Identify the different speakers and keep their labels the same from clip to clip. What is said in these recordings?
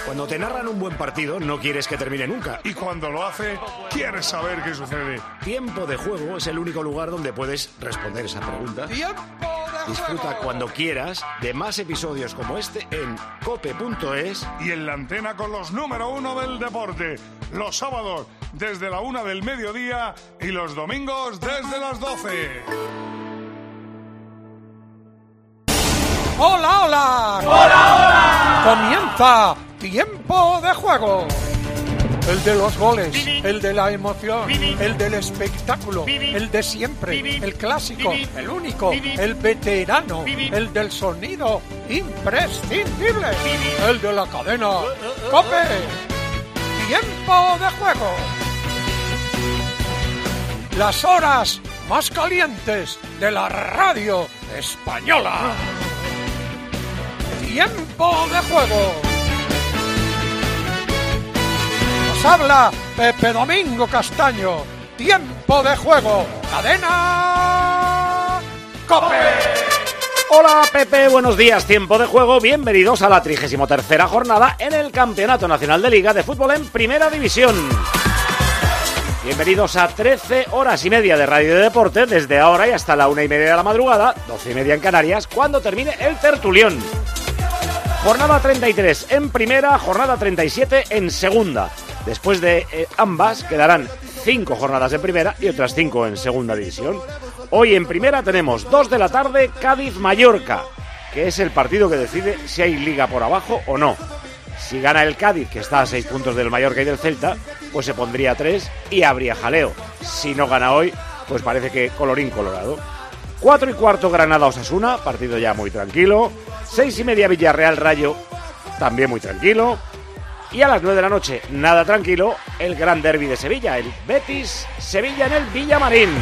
Speaker 1: Cuando te narran un buen partido, no quieres que termine nunca.
Speaker 2: Y cuando lo hace, quieres saber qué sucede.
Speaker 1: Tiempo de Juego es el único lugar donde puedes responder esa pregunta. Disfruta cuando quieras de más episodios como este en cope.es
Speaker 2: y en la antena con los número 1 del deporte. Los sábados desde la 1 del mediodía y los domingos desde las 12.
Speaker 3: ¡Hola, hola! ¡Hola, hola! Comienza Tiempo de Juego. El de los goles, el de la emoción, el del espectáculo, el de siempre, el clásico, el único, el veterano, el del sonido imprescindible, el de la cadena COPE. Tiempo de Juego. Las horas más calientes de la radio española. Tiempo de Juego. Nos habla Pepe Domingo Castaño. Tiempo de Juego. Cadena COPE.
Speaker 1: Hola Pepe, buenos días, Tiempo de Juego, bienvenidos a la 33ª jornada en el Campeonato Nacional de Liga de Fútbol en Primera División. Bienvenidos a 13 horas y media de radio de deporte, desde ahora y hasta la 1:30 de la madrugada, 12:30 en Canarias, cuando termine el tertulión. Jornada 33 en primera, jornada 37 en segunda. Después de ambas quedarán 5 jornadas en primera y otras 5 en segunda división. Hoy en primera tenemos 2 de la tarde, Cádiz-Mallorca, que es el partido que decide si hay liga por abajo o no. Si gana el Cádiz, que está a 6 puntos del Mallorca y del Celta, pues se pondría 3 y habría jaleo. Si no gana hoy, pues parece que colorín colorado. 4:15 Granada-Osasuna, partido ya muy tranquilo. 6:30 Villarreal-Rayo, también muy tranquilo. Y a las 9 de la noche, nada tranquilo, el gran derbi de Sevilla, el Betis-Sevilla en el Villamarín.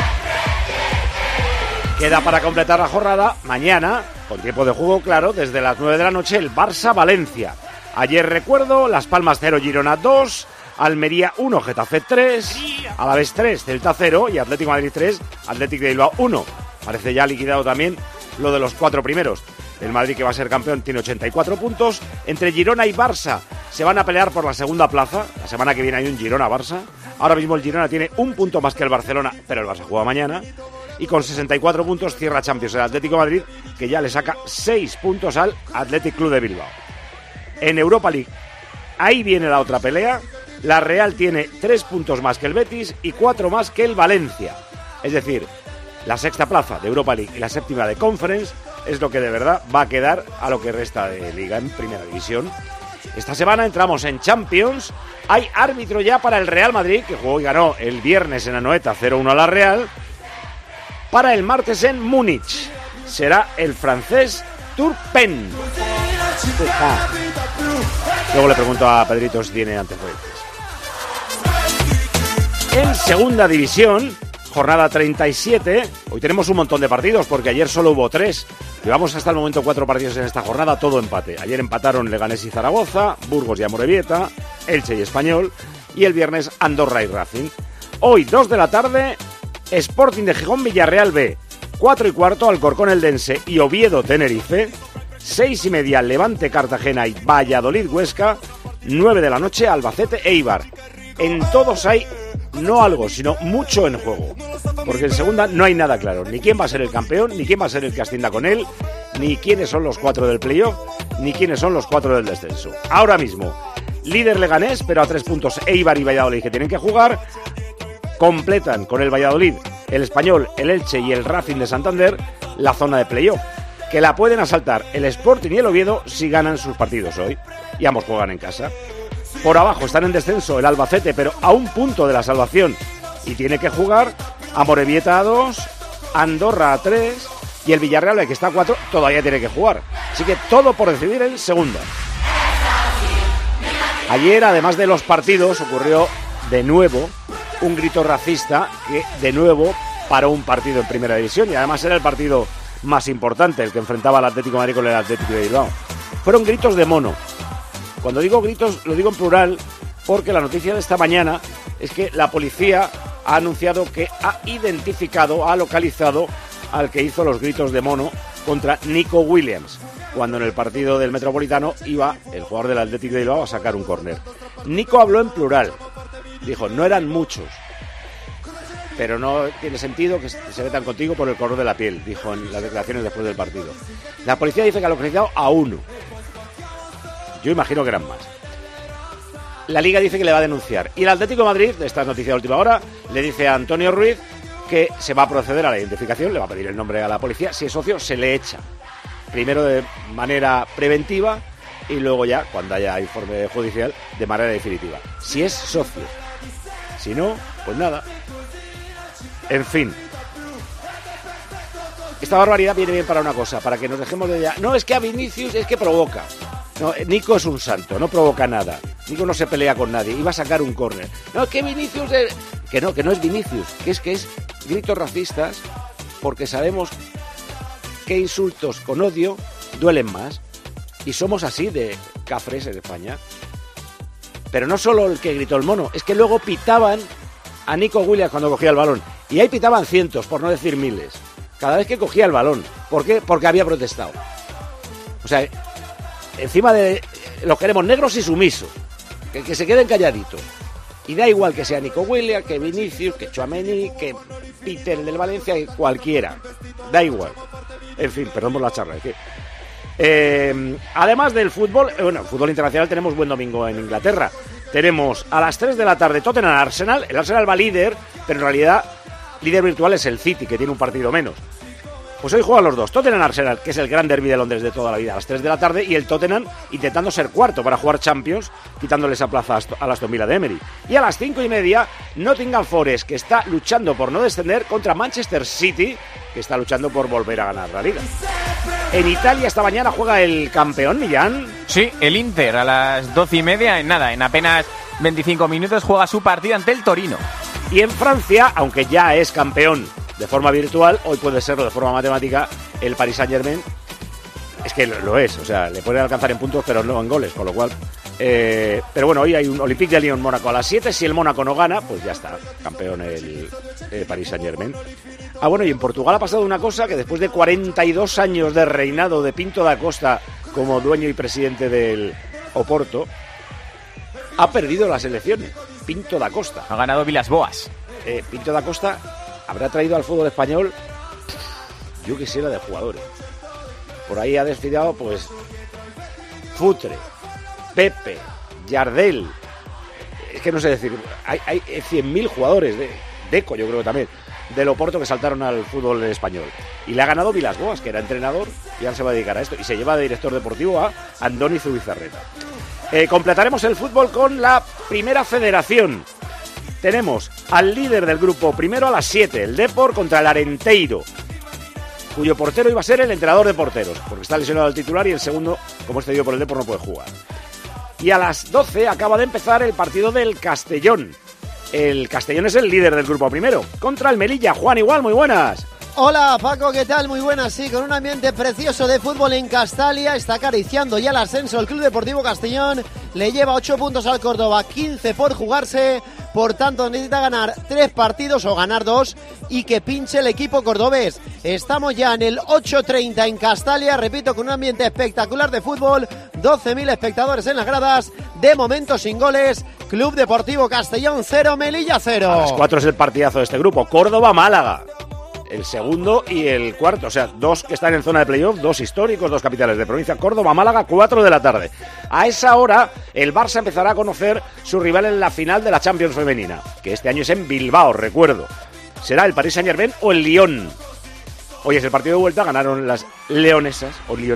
Speaker 1: Queda para completar la jornada mañana, con tiempo de juego claro, desde las 9 de la noche, el Barça-Valencia. Ayer recuerdo, Las Palmas 0, Girona 2, Almería 1, Getafe 3, Alavés 3, Celta 0 y Atlético Madrid 3, Atlético de Bilbao 1. Parece ya liquidado también lo de los 4 primeros. El Madrid, que va a ser campeón, tiene 84 puntos. Entre Girona y Barça se van a pelear por la segunda plaza. La semana que viene hay un Girona-Barça. Ahora mismo el Girona tiene un punto más que el Barcelona, pero el Barça juega mañana. Y con 64 puntos cierra Champions el Atlético de Madrid, que ya le saca 6 puntos al Athletic Club de Bilbao. En Europa League, ahí viene la otra pelea. La Real tiene 3 puntos más que el Betis y 4 más que el Valencia. Es decir, la sexta plaza de Europa League y la séptima de Conference es lo que de verdad va a quedar a lo que resta de Liga en Primera División. Esta semana entramos en Champions. Hay árbitro ya para el Real Madrid, que jugó y ganó el viernes en Anoeta 0-1 a la Real. Para el martes en Múnich será el francés Turpin. Luego le pregunto a Pedrito si tiene antecedentes. En segunda división, jornada 37, hoy tenemos un montón de partidos porque ayer solo hubo 3. Llevamos hasta el momento 4 partidos en esta jornada, todo empate. Ayer empataron Leganés y Zaragoza, Burgos y Amorebieta, Elche y Español, y el viernes Andorra y Racing. Hoy, 2 de la tarde, Sporting de Gijón, Villarreal B. 4:15, Alcorcón Eldense y Oviedo Tenerife. 6:30, Levante Cartagena y Valladolid Huesca. 9 de la noche, Albacete Eibar. En todos hay no algo, sino mucho en juego. Porque en segunda no hay nada claro. Ni quién va a ser el campeón, ni quién va a ser el que ascienda con él, ni quiénes son los 4 del playoff, ni quiénes son los 4 del descenso. Ahora mismo, líder Leganés, pero a 3 puntos Eibar y Valladolid, que tienen que jugar. Completan con el Valladolid, el Español, el Elche y el Racing de Santander la zona de playoff, que la pueden asaltar el Sporting y el Oviedo si ganan sus partidos hoy, y ambos juegan en casa. Por abajo están en descenso el Albacete, pero a un punto de la salvación, y tiene que jugar Amorebieta a 2, Andorra a 3, y el Villarreal, que está a 4, todavía tiene que jugar. Así que todo por decidir en segunda. Ayer, además de los partidos, ocurrió de nuevo un grito racista que de nuevo paró un partido en Primera División, y además era el partido más importante, el que enfrentaba al Atlético de Madrid con el Atlético de Bilbao. Fueron gritos de mono. Cuando digo gritos, lo digo en plural, porque la noticia de esta mañana es que la policía ha anunciado que ha identificado, ha localizado al que hizo los gritos de mono contra Nico Williams, cuando en el partido del Metropolitano iba el jugador del Atlético de Bilbao a sacar un córner. Nico habló en plural, dijo, no eran muchos, pero no tiene sentido que se metan contigo por el color de la piel, dijo en las declaraciones después del partido. La policía dice que ha localizado a uno. Yo imagino que eran más. La Liga dice que le va a denunciar. Y el Atlético de Madrid, de esta noticia de última hora, le dice a Antonio Ruiz que se va a proceder a la identificación, le va a pedir el nombre a la policía. Si es socio, se le echa. Primero de manera preventiva y luego ya, cuando haya informe judicial, de manera definitiva. Si es socio. Si no, pues nada. En fin. Esta barbaridad viene bien para una cosa, para que nos dejemos de ya. No, es que a Vinicius es que provoca. No, Nico es un santo, no provoca nada. Nico no se pelea con nadie, iba a sacar un córner. No, es que Vinicius... Que no es Vinicius, que es gritos racistas, porque sabemos que insultos con odio duelen más. Y somos así de cafres en España. Pero no solo el que gritó el mono, es que luego pitaban a Nico Williams cuando cogía el balón. Y ahí pitaban cientos, por no decir miles, cada vez que cogía el balón. ¿Por qué? Porque había protestado. O sea, encima de... Los queremos negros y sumisos, que se queden calladitos. Y da igual que sea Nico Williams, que Vinicius, que Tchouaméni, que Peter del Valencia, que cualquiera. Da igual. En fin, perdón por la charla. Además del fútbol, el fútbol internacional, tenemos buen domingo en Inglaterra. Tenemos a las 3 de la tarde Tottenham-Arsenal. El Arsenal va líder, pero en realidad líder virtual es el City, que tiene un partido menos. Pues hoy juegan los dos, Tottenham-Arsenal, que es el gran derbi de Londres de toda la vida, a las 3 de la tarde, y el Tottenham intentando ser cuarto para jugar Champions, quitándole esa plaza a Aston Villa de Emery. Y a las 5:30, Nottingham Forest, que está luchando por no descender, contra Manchester City, que está luchando por volver a ganar la Liga. En Italia esta mañana juega el campeón, Millán.
Speaker 4: Sí, el Inter a las 12:30, en apenas 25 minutos juega su partido ante el Torino.
Speaker 1: Y en Francia, aunque ya es campeón de forma virtual, hoy puede serlo de forma matemática, el Paris Saint-Germain. Es que lo es, o sea, le pueden alcanzar en puntos, pero no en goles, con lo cual... pero bueno, hoy hay un Olympique de Lyon-Mónaco a las 7, si el Mónaco no gana, pues ya está, campeón el Paris Saint-Germain. Ah, bueno, y en Portugal ha pasado una cosa, que después de 42 años de reinado de Pinto da Costa como dueño y presidente del Oporto, ha perdido las elecciones, Pinto da Costa.
Speaker 4: Ha ganado Vilas-Boas.
Speaker 1: Pinto da Costa habrá traído al fútbol español, yo quisiera, de jugadores. Por ahí ha desfilado, pues, Futre, Pepe, Yardel. Es que no sé decir, hay 100.000 jugadores, Deco yo creo que también, del Oporto, que saltaron al fútbol español. Y le ha ganado Vilas-Boas, que era entrenador, y ahora se va a dedicar a esto. Y se lleva de director deportivo a Andoni Zubizarreta. Completaremos el fútbol con la Primera Federación. Tenemos al líder del grupo primero a las 7, el Depor contra el Arenteiro, cuyo portero iba a ser el entrenador de porteros, porque está lesionado el titular y el segundo, como es cedido por el Depor, no puede jugar. Y a las 12 acaba de empezar el partido del Castellón. El Castellón es el líder del grupo primero, contra el Melilla. Juan, igual, muy buenas.
Speaker 5: Hola Paco, ¿qué tal? Muy buenas, sí, con un ambiente precioso de fútbol en Castalia. Está acariciando ya el ascenso el Club Deportivo Castellón. Le lleva 8 puntos al Córdoba, 15 por jugarse. Por tanto, necesita ganar 3 partidos o ganar 2 y que pinche el equipo cordobés. Estamos ya en el 8:30 en Castalia, repito, con un ambiente espectacular de fútbol. 12.000 espectadores en las gradas. De momento sin goles. Club Deportivo Castellón 0, Melilla 0.
Speaker 1: A las 4 es el partidazo de este grupo. Córdoba-Málaga. El segundo y el cuarto, o sea, 2 que están en zona de playoff, 2 históricos, 2 capitales de provincia, Córdoba, Málaga, 4 de la tarde. A esa hora, el Barça empezará a conocer su rival en la final de la Champions femenina, que este año es en Bilbao, recuerdo. Será el Paris Saint-Germain o el Lyon. Hoy es el partido de vuelta, ganaron las leonesas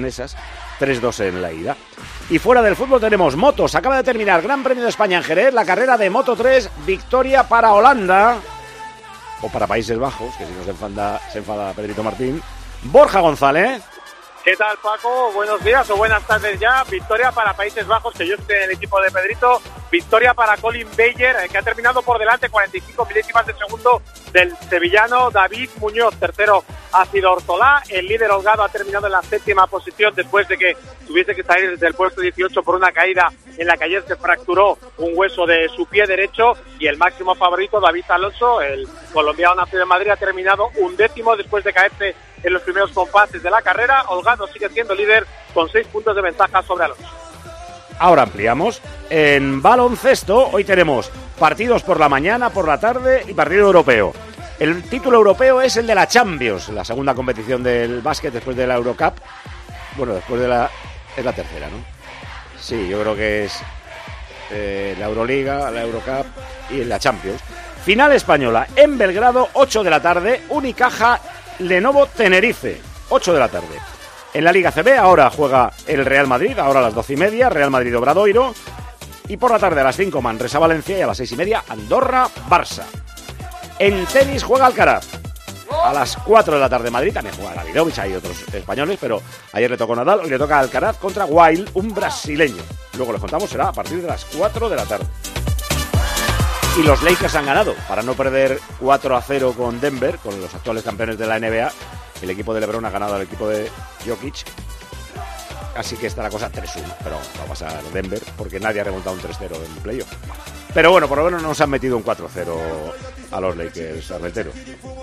Speaker 1: 3-2 en la ida. Y fuera del fútbol tenemos motos, acaba de terminar Gran Premio de España en Jerez, la carrera de Moto 3, victoria para Holanda. O para Países Bajos, que si no se enfada Pedrito Martín. Borja González.
Speaker 6: ¿Qué tal, Paco? Buenos días o buenas tardes ya. Victoria para Países Bajos, que yo estoy en el equipo de Pedrito. Victoria para Colin Bayer, que ha terminado por delante 45 milésimas de segundo del sevillano David Muñoz. Tercero ha sido Ortolá. El líder Holgado ha terminado en la 7ª posición después de que tuviese que salir desde el puesto 18 por una caída en la que ayer se fracturó un hueso de su pie derecho. Y el máximo favorito, David Alonso, el colombiano nacido en Madrid, ha terminado 11º después de caerse en los primeros compases de la carrera. Holgado sigue siendo líder con 6 puntos de ventaja sobre Alonso.
Speaker 1: Ahora ampliamos. En baloncesto, hoy tenemos partidos por la mañana, por la tarde y partido europeo. El título europeo es el de la Champions, la segunda competición del básquet después de la Eurocup. Bueno, después de la... es la tercera, ¿no? Sí, yo creo que es la Euroliga, la Eurocup y la Champions. Final española en Belgrado, 8 de la tarde, Unicaja Lenovo Tenerife, 8 de la tarde. En la Liga CB ahora juega el Real Madrid, ahora a las 12:30, Real Madrid Obradoiro. Y por la tarde a las 5 Manresa Valencia y a las 6:30 Andorra Barça. En tenis juega Alcaraz. A las 4 de la tarde Madrid, también juega Davidovich, hay otros españoles, pero ayer le tocó Nadal, hoy le toca Alcaraz contra Wild, un brasileño. Luego les contamos, será a partir de las 4 de la tarde. Y los Lakers han ganado, para no perder 4-0 con Denver, con los actuales campeones de la NBA. El equipo de LeBron ha ganado al equipo de Jokic. Así que está la cosa 3-1, pero va a pasar Denver, porque nadie ha remontado un 3-0 en playoff. Pero bueno, por lo menos nos han metido un 4-0 a los Lakers, al reitero.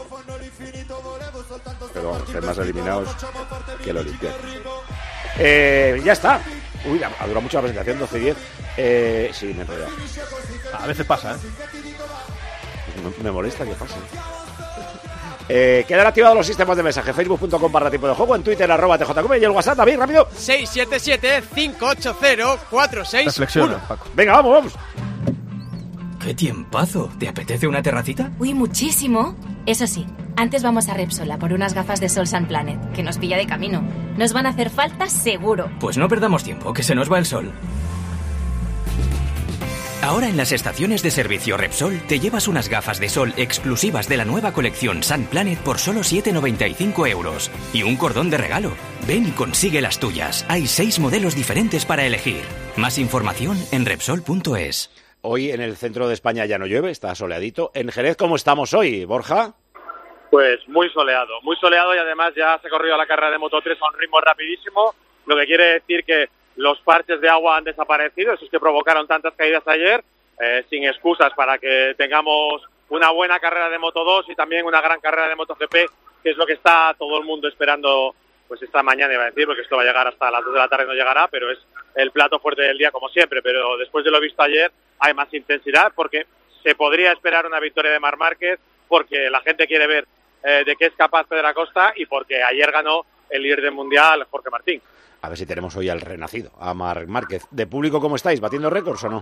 Speaker 1: Pero vamos, ser más eliminados que los Olympiacos. Ya está. Uy, ha durado mucho la presentación, 12:10. Sí, me he enrollado.
Speaker 7: A veces pasa, ¿eh?
Speaker 1: Me molesta que pase. Quedan activados los sistemas de mensaje. Facebook.com/tiempo de juego. En Twitter @TJCube. Y el WhatsApp, David, rápido.
Speaker 8: 677-580-461.
Speaker 7: Reflexiona, Paco.
Speaker 1: Venga, vamos.
Speaker 9: ¡Qué tiempazo! ¿Te apetece una terracita?
Speaker 10: Uy, muchísimo. Eso sí, antes vamos a Repsol a por unas gafas de sol Sun Planet, que nos pilla de camino. Nos van a hacer falta seguro.
Speaker 9: Pues no perdamos tiempo, que se nos va el sol. Ahora en las estaciones de servicio Repsol te llevas unas gafas de sol exclusivas de la nueva colección Sun Planet por solo 7,95 € y un cordón de regalo. Ven y consigue las tuyas. Hay 6 modelos diferentes para elegir. Más información en Repsol.es.
Speaker 1: Hoy en el centro de España ya no llueve, está soleadito. En Jerez, ¿cómo estamos hoy, Borja?
Speaker 6: Pues muy soleado y además ya se ha corrido la carrera de Moto3 a un ritmo rapidísimo, lo que quiere decir que los parches de agua han desaparecido, esos que provocaron tantas caídas ayer, sin excusas para que tengamos una buena carrera de Moto2 y también una gran carrera de MotoGP, que es lo que está todo el mundo esperando pues esta mañana, iba a decir, porque esto va a llegar hasta las 2 de la tarde, no llegará, pero es el plato fuerte del día como siempre. Pero después de lo visto ayer hay más intensidad porque se podría esperar una victoria de Marc Márquez, porque la gente quiere ver de qué es capaz Pedro Acosta y porque ayer ganó el líder del mundial, Jorge Martín.
Speaker 1: A ver si tenemos hoy al renacido, a Marc Márquez. ¿De público cómo estáis? ¿Batiendo récords o no?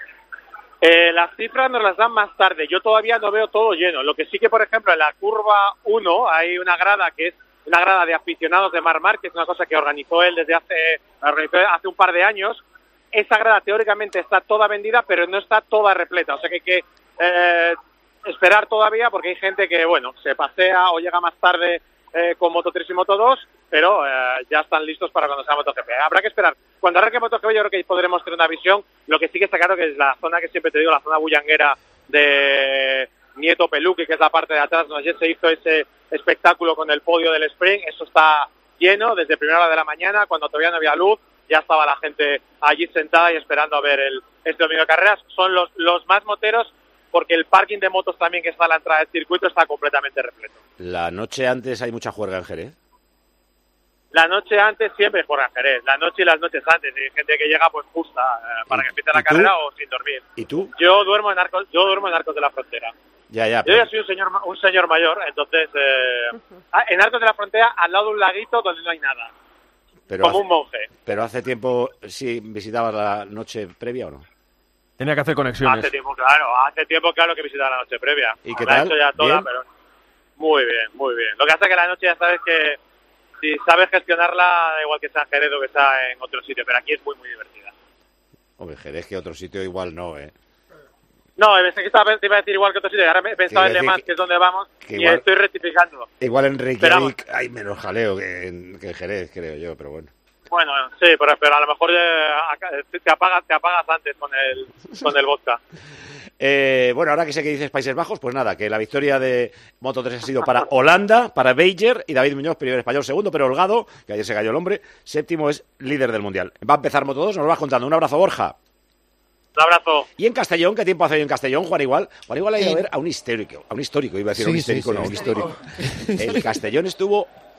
Speaker 6: Las cifras nos las dan más tarde. Yo todavía no veo todo lleno. Lo que sí que, por ejemplo, en la curva 1 hay una grada que es una grada de aficionados de Marc Márquez, una cosa que organizó él desde hace un par de años. Esa grada teóricamente está toda vendida, pero no está toda repleta. O sea que hay que esperar todavía porque hay gente que, bueno, se pasea o llega más tarde con Moto3 y Moto2, pero ya están listos para cuando sea MotoGP. Habrá que esperar. Cuando arranque MotoGP yo creo que podremos tener una visión. Lo que sí que está claro que es la zona que siempre te digo, la zona bullanguera de Nieto Peluque, que es la parte de atrás, donde ayer se hizo ese espectáculo con el podio del sprint. Eso está lleno desde primera hora de la mañana, cuando todavía no había luz. Ya estaba la gente allí sentada y esperando a ver este domingo de carreras. Son los más moteros, porque el parking de motos también que está a la entrada del circuito está completamente repleto.
Speaker 1: La noche antes hay mucha juerga en Jerez.
Speaker 6: La noche antes siempre juega en Jerez, la noche y las noches antes. Hay gente que llega pues justa para que empiece la carrera o sin dormir.
Speaker 1: ¿Y tú?
Speaker 6: Yo duermo en Arcos de la Frontera.
Speaker 1: Ya.
Speaker 6: Yo ya soy un señor mayor, entonces en Arcos de la Frontera, al lado de un laguito donde no hay nada.
Speaker 1: Pero
Speaker 6: como un monje.
Speaker 1: Pero hace tiempo sí visitabas la noche previa o no.
Speaker 7: Tenía que hacer conexiones.
Speaker 6: Hace tiempo claro que visitaba la noche previa.
Speaker 1: ¿Y qué
Speaker 6: la
Speaker 1: tal?
Speaker 6: He hecho ya toda,
Speaker 1: ¿Bien?
Speaker 6: pero muy bien. Lo que hace que la noche ya sabes que si sabes gestionarla, da igual que sea en Jerez o que sea en otro sitio, pero aquí es muy, muy divertida.
Speaker 1: Hombre, Jerez que otro sitio igual no,
Speaker 6: No, pensé que te iba a decir igual que otro sitio, ahora he pensado en Le Mans, que es donde vamos, y
Speaker 1: igual,
Speaker 6: estoy rectificando.
Speaker 1: Igual en Reykjavik hay menos jaleo que en Jerez, creo yo, pero bueno.
Speaker 6: Bueno, sí, pero a lo mejor te apagas antes con el vodka.
Speaker 1: Bueno, ahora que sé que dices Países Bajos, pues nada, que la victoria de Moto3 ha sido para Holanda, para Beijer y David Muñoz, primer español, segundo, pero Holgado, que ayer se cayó el hombre, séptimo, es líder del Mundial. Va a empezar Moto2, nos lo vas contando. Un abrazo, Borja.
Speaker 6: Un abrazo.
Speaker 1: ¿Y en Castellón? ¿Qué tiempo hace hoy en Castellón, Juan Igual? Juan Igual ha ido a ver a un histórico, iba a decir un histérico, no, un histórico. El Castellón estuvo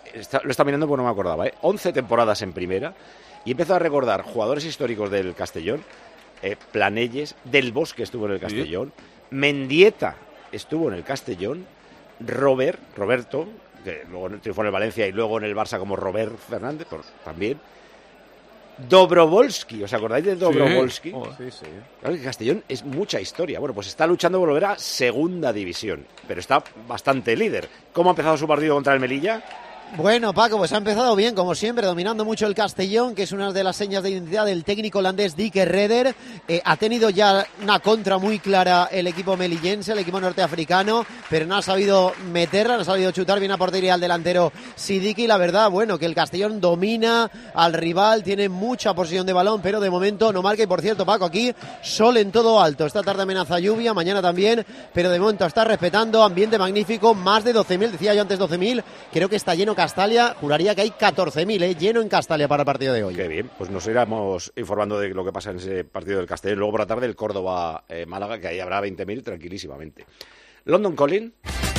Speaker 1: lo está mirando porque no me acordaba, 11 temporadas en primera, y empezó a recordar jugadores históricos del Castellón, Planelles, Del Bosque estuvo en el Castellón, Mendieta estuvo en el Castellón, Roberto, que luego triunfó en el Valencia y luego en el Barça como Robert Fernández, también. Dobrovolsky, ¿os acordáis de Dobrovolsky?
Speaker 7: Sí.
Speaker 1: Claro que Castellón es mucha historia. Bueno, pues está luchando por volver a segunda división, pero está bastante líder. ¿Cómo ha empezado su partido contra el Melilla?
Speaker 5: Bueno, Paco, pues ha empezado bien, como siempre, dominando mucho el Castellón, que es una de las señas de identidad del técnico holandés Dick Redder. Ha tenido ya una contra muy clara el equipo melillense, el equipo norteafricano, pero no ha sabido meterla, no ha sabido chutar bien a portería al delantero Sidiki. La verdad, bueno, que el Castellón domina al rival, tiene mucha posesión de balón, pero de momento no marca. Y por cierto, Paco, aquí sol en todo alto. Esta tarde amenaza lluvia, mañana también, pero de momento está respetando, ambiente magnífico, más de 12.000, decía yo antes 12.000, creo que está lleno Castalia, juraría que hay 14.000, lleno en Castalia para el partido de hoy.
Speaker 1: Qué bien, pues nos iremos informando de lo que pasa en ese partido del Castellón. Luego por la tarde el Córdoba-Málaga, que ahí habrá 20.000 tranquilísimamente. London Calling.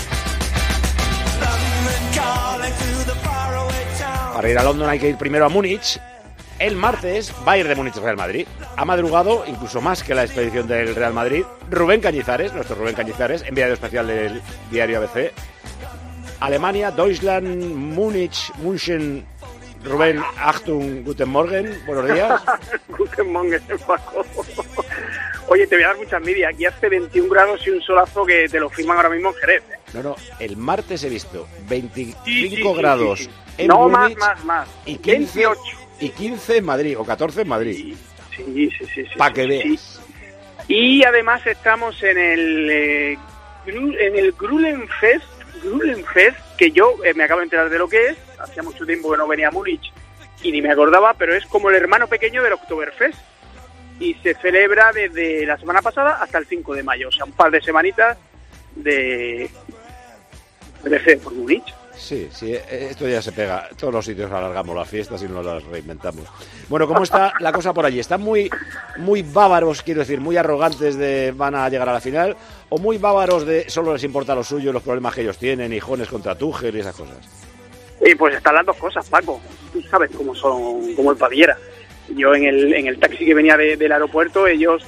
Speaker 1: Para ir a London hay que ir primero a Múnich. El martes, Bayern de Múnich-Real Madrid. Ha madrugado, incluso más que la expedición del Real Madrid, Rubén Cañizares, nuestro Rubén Cañizares, enviado especial del diario ABC. Alemania, Deutschland, Múnich, München, Rubén, Achtung, Guten Morgen, buenos días.
Speaker 6: Guten Morgen, Paco. Oye, te voy a dar mucha envidia, aquí hace 21 grados y un solazo que te lo firman ahora mismo en Jerez.
Speaker 1: No, el martes he visto 25 grados en
Speaker 6: no,
Speaker 1: Múnich
Speaker 6: más.
Speaker 1: Y 15,
Speaker 6: 28.
Speaker 1: Y 15 en Madrid, o 14 en Madrid.
Speaker 6: Sí.
Speaker 1: Para que veas.
Speaker 6: Sí. Y además estamos en el Grulenfest, que yo me acabo de enterar de lo que es. Hacía mucho tiempo que no venía a Múnich y ni me acordaba, pero es como el hermano pequeño del Oktoberfest y se celebra desde la semana pasada hasta el 5 de mayo, o sea, un par de semanitas de por Múnich.
Speaker 1: Sí, esto ya se pega. Todos los sitios alargamos las fiestas y no las reinventamos. Bueno, ¿cómo está la cosa por allí? ¿Están muy bávaros, quiero decir, muy arrogantes de van a llegar a la final? ¿O muy bávaros de solo les importa lo suyo, los problemas que ellos tienen, Hijones contra Tuchel y esas cosas?
Speaker 6: Pues están las dos cosas, Paco. Tú sabes cómo son, como el Baviera. Yo en el taxi que venía del aeropuerto, ellos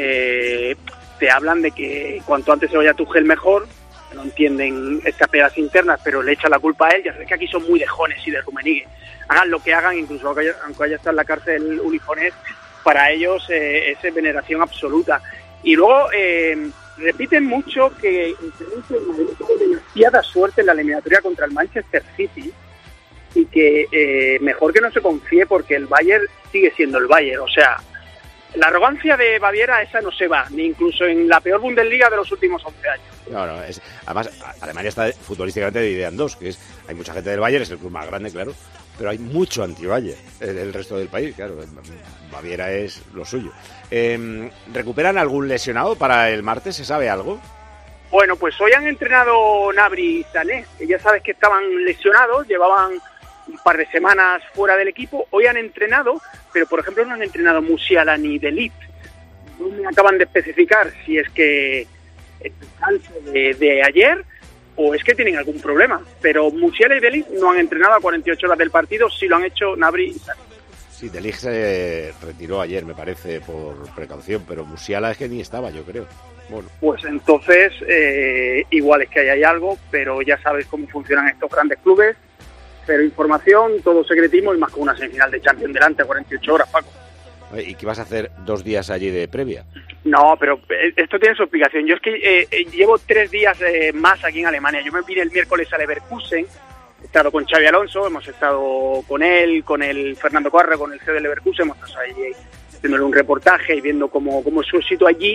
Speaker 6: te hablan de que cuanto antes se vaya Tuchel mejor. No entienden estas peleas internas, pero le echan la culpa a él. Ya sabes que aquí son muy de Jones y de Rummenigge. Hagan lo que hagan, incluso aunque haya estado en la cárcel Uli Jones, para ellos es veneración absoluta. Y luego repiten mucho que tuvo demasiada suerte en la eliminatoria contra el Manchester City y que mejor que no se confíe porque el Bayern sigue siendo el Bayern. O sea, la arrogancia de Baviera esa no se va, ni incluso en la peor Bundesliga de los últimos 11 años.
Speaker 1: No, además Alemania está futbolísticamente dividida en dos, que es, hay mucha gente del Bayern, es el club más grande, claro, pero hay mucho anti-Bayern en el resto del país, claro, Baviera es lo suyo. ¿Recuperan algún lesionado para el martes? ¿Se sabe algo?
Speaker 6: Bueno, pues hoy han entrenado Gnabry y Sané, que ya sabes que estaban lesionados, llevaban un par de semanas fuera del equipo. Hoy han entrenado, pero por ejemplo no han entrenado Musiala ni De Ligt. No me acaban de especificar si es que el descanso de ayer o es que tienen algún problema. Pero Musiala y De Ligt no han entrenado a 48 horas del partido, sí lo han hecho Gnabry y Sané.
Speaker 1: Sí, De Ligt se retiró ayer, me parece, por precaución, pero Musiala es que ni estaba, yo creo. Bueno.
Speaker 6: Pues entonces, igual es que ahí hay algo, pero ya sabes cómo funcionan estos grandes clubes. Pero información, todo secretismo y más con una semifinal de Champions delante, 48 horas, Paco.
Speaker 1: ¿Y qué vas a hacer 2 días allí de previa?
Speaker 6: No, pero esto tiene su explicación. Yo es que llevo 3 días más aquí en Alemania. Yo me vine el miércoles a Leverkusen, he estado con Xabi Alonso, hemos estado con él, con el Fernando Carre, con el CEO de Leverkusen, hemos estado ahí haciéndole un reportaje y viendo cómo es su éxito allí.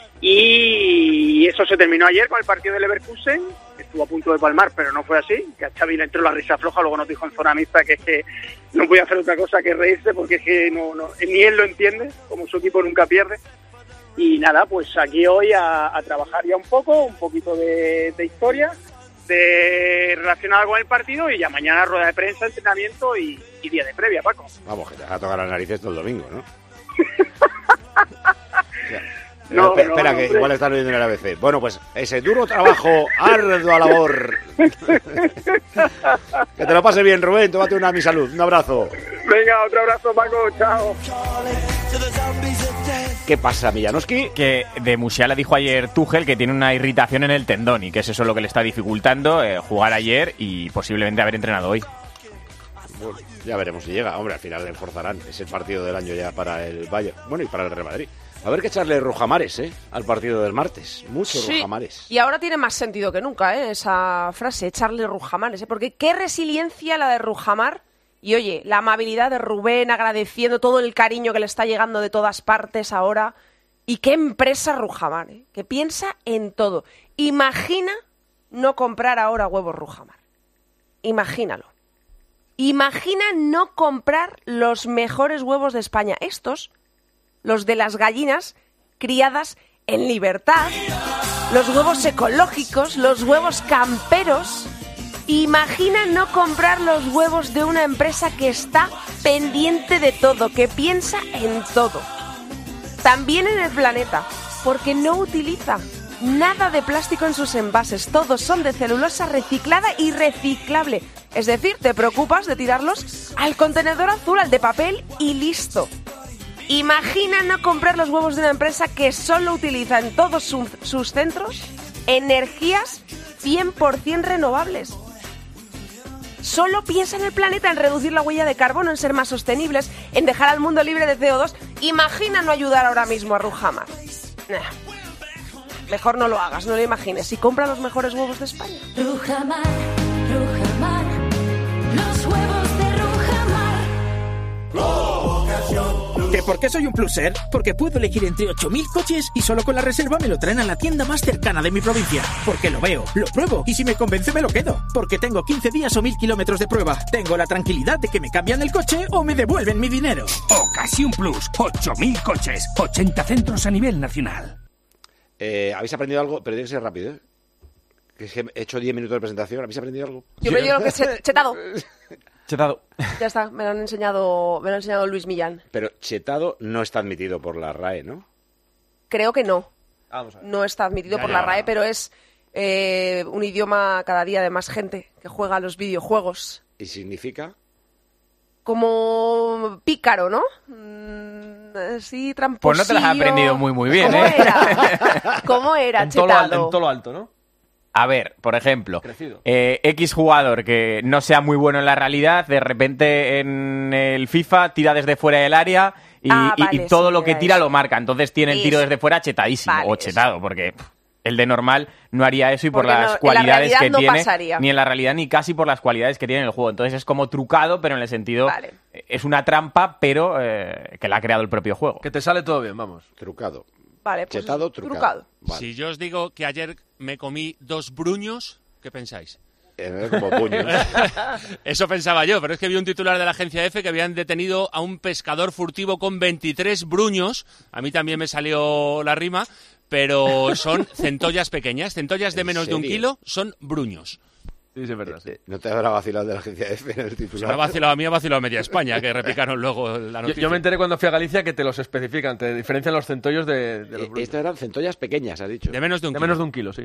Speaker 6: Y eso se terminó ayer con el partido de Leverkusen. Estuvo a punto de palmar, pero no fue así, que a Xavi le entró la risa floja, luego nos dijo en zona mixta que es que no podía hacer otra cosa que reírse porque es que no, ni él lo entiende, como su equipo nunca pierde. Y nada, pues aquí hoy a trabajar ya un poquito de historia relacionada con el partido y ya mañana rueda de prensa, entrenamiento y día de previa, Paco.
Speaker 1: Vamos, que te vas a tocar las narices todo el domingo, ¿no?
Speaker 6: No,
Speaker 1: espera, que
Speaker 6: hombre.
Speaker 1: igual están viendo en el ABC. Bueno, pues ese duro trabajo, ardua labor. Que te lo pase bien, Rubén. Tómate una a mi salud. Un abrazo.
Speaker 6: Venga, otro abrazo, Paco. Chao.
Speaker 1: ¿Qué pasa, Millanoski?
Speaker 4: Que de Musiala dijo ayer Tuchel que tiene una irritación en el tendón y que es eso lo que le está dificultando jugar ayer y posiblemente haber entrenado hoy.
Speaker 1: Bueno, ya veremos si llega. Hombre, al final le forzarán. Es el partido del año ya para el Bayern. Bueno, y para el Real Madrid. A ver que echarle rojamares, al partido del martes. Muchos rojamares.
Speaker 8: Y ahora tiene más sentido que nunca, esa frase, echarle rujamares, porque qué resiliencia la de Rujamar. Y oye, la amabilidad de Rubén agradeciendo todo el cariño que le está llegando de todas partes ahora. Y qué empresa Rujamar, que piensa en todo. Imagina no comprar ahora huevos Rujamar. Imagínalo. Imagina no comprar los mejores huevos de España. Estos, los de las gallinas criadas en libertad, los huevos ecológicos, los huevos camperos. Imagina no comprar los huevos de una empresa que está pendiente de todo, que piensa en todo. También en el planeta, porque no utiliza nada de plástico en sus envases. Todos son de celulosa reciclada y reciclable. Es decir, te preocupas de tirarlos al contenedor azul, al de papel y listo. Imagina no comprar los huevos de una empresa que solo utiliza en todos sus centros energías 100% renovables. Solo piensa en el planeta, en reducir la huella de carbono, en ser más sostenibles, en dejar al mundo libre de CO2. Imagina no ayudar ahora mismo a Rujamar. Mejor no lo hagas, no lo imagines. Y compra los mejores huevos de España.
Speaker 11: Rujamar, Rujamar, los huevos de Rujamar.
Speaker 12: ¿Que por qué soy un pluser? Porque puedo elegir entre 8.000 coches y solo con la reserva me lo traen a la tienda más cercana de mi provincia. Porque lo veo, lo pruebo y si me convence me lo quedo. Porque tengo 15 días o 1.000 kilómetros de prueba. Tengo la tranquilidad de que me cambian el coche o me devuelven mi dinero.
Speaker 13: Ocasión Plus, 8.000 coches, 80 centros a nivel nacional.
Speaker 1: ¿Habéis aprendido algo? Pero tiene que ser rápido, Que es que he hecho 10 minutos de presentación. ¿Habéis aprendido algo?
Speaker 8: Yo me digo lo que es chetado.
Speaker 4: Chetado.
Speaker 8: Ya está, me lo han enseñado Luis Millán.
Speaker 1: Pero chetado no está admitido por la RAE, ¿no?
Speaker 8: Creo que no.
Speaker 1: Vamos a ver.
Speaker 8: No está admitido por la RAE, pero es un idioma cada día de más gente que juega a los videojuegos.
Speaker 1: ¿Y significa?
Speaker 8: Como pícaro, ¿no? Sí, tramposillo.
Speaker 4: Pues no te las has aprendido muy bien,
Speaker 8: ¿Cómo era? ¿Cómo era, chetado?
Speaker 7: En todo lo alto, ¿no?
Speaker 4: A ver, por ejemplo, X jugador que no sea muy bueno en la realidad, de repente en el FIFA tira desde fuera del área y todo lo que tira lo marca. Entonces tiene el tiro desde fuera chetadísimo o chetado, porque el de normal no haría eso y por las cualidades que tiene,
Speaker 8: pasaría.
Speaker 4: ni en la realidad ni casi por las cualidades que tiene en el juego. Entonces es como trucado, pero en el sentido es una trampa, pero que la ha creado el propio juego.
Speaker 7: Que te sale todo bien, vamos.
Speaker 1: Trucado.
Speaker 8: Vale, pues
Speaker 1: chetado, trucado. Vale.
Speaker 14: Si yo os digo que ayer me comí 2 bruños, ¿qué pensáis?
Speaker 1: Como puños.
Speaker 14: Eso pensaba yo, pero es que vi un titular de la agencia EFE que habían detenido a un pescador furtivo con 23 bruños. A mí también me salió la rima, pero son centollas pequeñas, centollas de menos de 1 kilo, son bruños.
Speaker 7: Sí, es verdad. Sí.
Speaker 1: ¿No te habrá vacilado de la agencia EFE en el titular?
Speaker 14: Se me ha vacilado a mí, ha vacilado a media España, que replicaron luego la noticia.
Speaker 7: Yo me enteré cuando fui a Galicia que te los especifican, te diferencian los centollos de los bruños.
Speaker 1: Estas eran centollas pequeñas, has dicho.
Speaker 14: De menos de 1 kilo.
Speaker 7: De menos de 1 kilo, sí.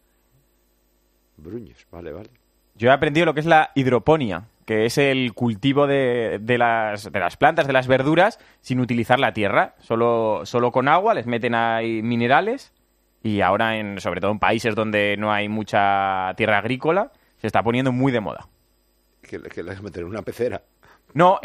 Speaker 1: Bruños, vale.
Speaker 4: Yo he aprendido lo que es la hidroponía, que es el cultivo de las plantas, de las verduras, sin utilizar la tierra. Solo con agua, les meten ahí minerales y ahora, sobre todo en países donde no hay mucha tierra agrícola, se está poniendo muy de moda.
Speaker 1: ¿Que les meten en una pecera?
Speaker 4: No,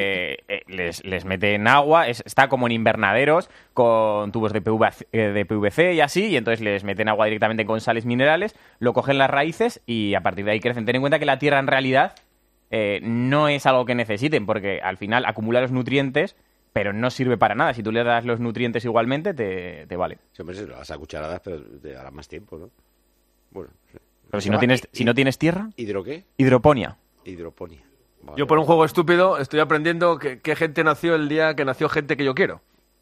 Speaker 4: les meten agua, está como en invernaderos con tubos de PVC y así, y entonces les meten agua directamente con sales minerales, lo cogen las raíces y a partir de ahí crecen. Ten en cuenta que la tierra en realidad no es algo que necesiten, porque al final acumula los nutrientes, pero no sirve para nada. Si tú le das los nutrientes igualmente, te vale.
Speaker 1: Sí, hombre, se lo das a cucharadas, pero te hará más tiempo, ¿no? Bueno,
Speaker 4: pero si no tienes tierra...
Speaker 1: ¿Hidro qué?
Speaker 4: Hidroponía.
Speaker 1: Hidroponía. Vale.
Speaker 7: Yo por un juego estúpido estoy aprendiendo qué gente nació el día que nació gente que yo quiero.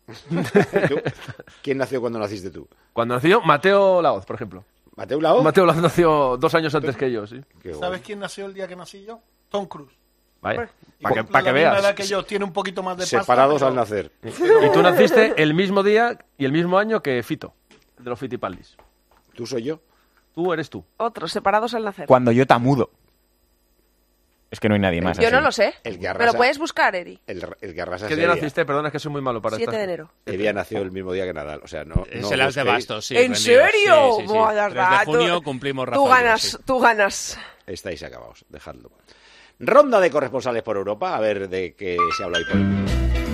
Speaker 1: ¿Quién nació cuando naciste tú?
Speaker 7: Cuando nació Mateo Laoz, por ejemplo.
Speaker 1: ¿Mateo Laoz?
Speaker 7: Mateo Laoz nació 2 años antes que yo, sí.
Speaker 15: ¿Sabes quién nació el día que nací yo? Tom Cruise.
Speaker 7: Vaya,
Speaker 3: Pues,
Speaker 7: para que
Speaker 3: la misma
Speaker 7: veas.
Speaker 3: edad que yo, tiene un poquito más de pasta.
Speaker 1: Separados
Speaker 3: pero-
Speaker 1: al nacer.
Speaker 7: Y tú naciste el mismo día y el mismo año que Fito, de los Fitipaldis.
Speaker 1: ¿Tú soy yo?
Speaker 7: Tú eres tú.
Speaker 8: Otros separados al nacer.
Speaker 4: Cuando yo tamudo. Es que no hay nadie más.
Speaker 8: Yo
Speaker 4: así.
Speaker 8: no lo sé.
Speaker 1: El que
Speaker 8: ¿Me
Speaker 1: arrasa-
Speaker 8: lo puedes buscar, Eri?
Speaker 1: El que arrasa
Speaker 7: ¿Qué
Speaker 1: ese
Speaker 7: día
Speaker 1: día.
Speaker 7: naciste? Perdona, es que soy muy malo para
Speaker 8: 7
Speaker 7: estas
Speaker 8: de
Speaker 7: cosas.
Speaker 8: enero.
Speaker 1: Evia nació el mismo día que Nadal. O sea, no.
Speaker 14: Es
Speaker 1: no
Speaker 14: el as de
Speaker 1: busquéis.
Speaker 14: bastos, sí.
Speaker 8: ¿En
Speaker 14: rendidos.
Speaker 8: serio?
Speaker 14: Sí, sí, sí.
Speaker 8: Buah,
Speaker 14: 3 de junio cumplimos
Speaker 8: Tú
Speaker 14: Rafa y yo,
Speaker 8: ganas,
Speaker 14: sí.
Speaker 8: tú ganas.
Speaker 1: Estáis acabados, dejadlo. Ronda de corresponsales por Europa, a ver de qué se habla hoy por el mundo.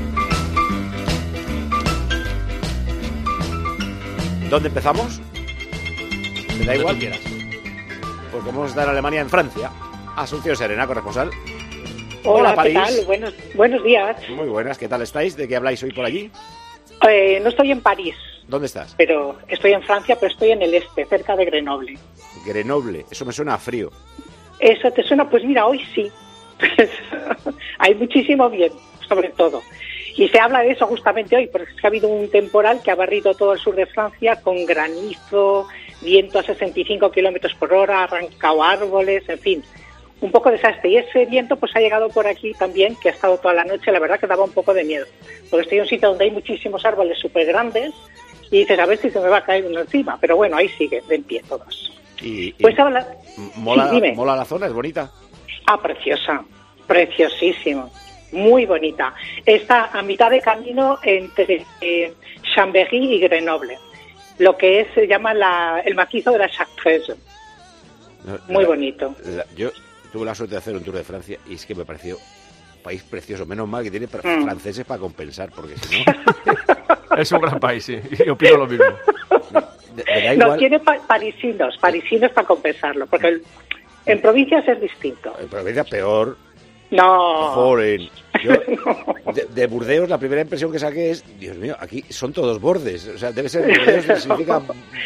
Speaker 1: ¿Dónde empezamos? ¿Te da igual? Pues como vamos a estar en Alemania, en Francia. Asunción Serena, corresponsal.
Speaker 15: Hola,
Speaker 1: París.
Speaker 15: ¿qué tal? Buenos días.
Speaker 1: Muy buenas, ¿qué tal estáis? ¿De qué habláis hoy por allí?
Speaker 15: No estoy en París,
Speaker 1: ¿Dónde estás?
Speaker 15: pero estoy en Francia, pero estoy en el este, cerca de Grenoble.
Speaker 1: Grenoble, eso me suena a frío.
Speaker 15: ¿Eso te suena? Pues mira, hoy sí. Hay muchísimo viento, sobre todo. Y se habla de eso justamente hoy, porque es que ha habido un temporal que ha barrido todo el sur de Francia con granizo, viento a 65 kilómetros por hora, ha arrancado árboles, en fin, un poco desastre. Y ese viento pues ha llegado por aquí también, que ha estado toda la noche, la verdad que daba un poco de miedo. Porque estoy en un sitio donde hay muchísimos árboles súper grandes y dices, a ver si se me va a caer uno encima. Pero bueno, ahí sigue, de en pie todos.
Speaker 1: Y
Speaker 15: Pues habla...
Speaker 1: mola,
Speaker 15: Sí, dime.
Speaker 1: mola la zona, es bonita.
Speaker 15: Ah, preciosa, preciosísimo, muy bonita. Está a mitad de camino entre Chambéry y Grenoble, lo que se llama el macizo de la Chartreuse. Muy bonito.
Speaker 1: Yo tuve la suerte de hacer un tour de Francia y es que me pareció un país precioso. Menos mal que tiene franceses para compensar, porque si no...
Speaker 7: Es un gran país, sí. Y opino lo mismo.
Speaker 1: me da
Speaker 15: No,
Speaker 1: igual.
Speaker 15: tiene parisinos para compensarlo, porque en provincias es distinto.
Speaker 1: En provincia peor.
Speaker 15: No.
Speaker 1: Joder. Yo, de Burdeos, la primera impresión que saqué es, Dios mío, aquí son todos bordes. O sea, debe ser Burdeos, que significa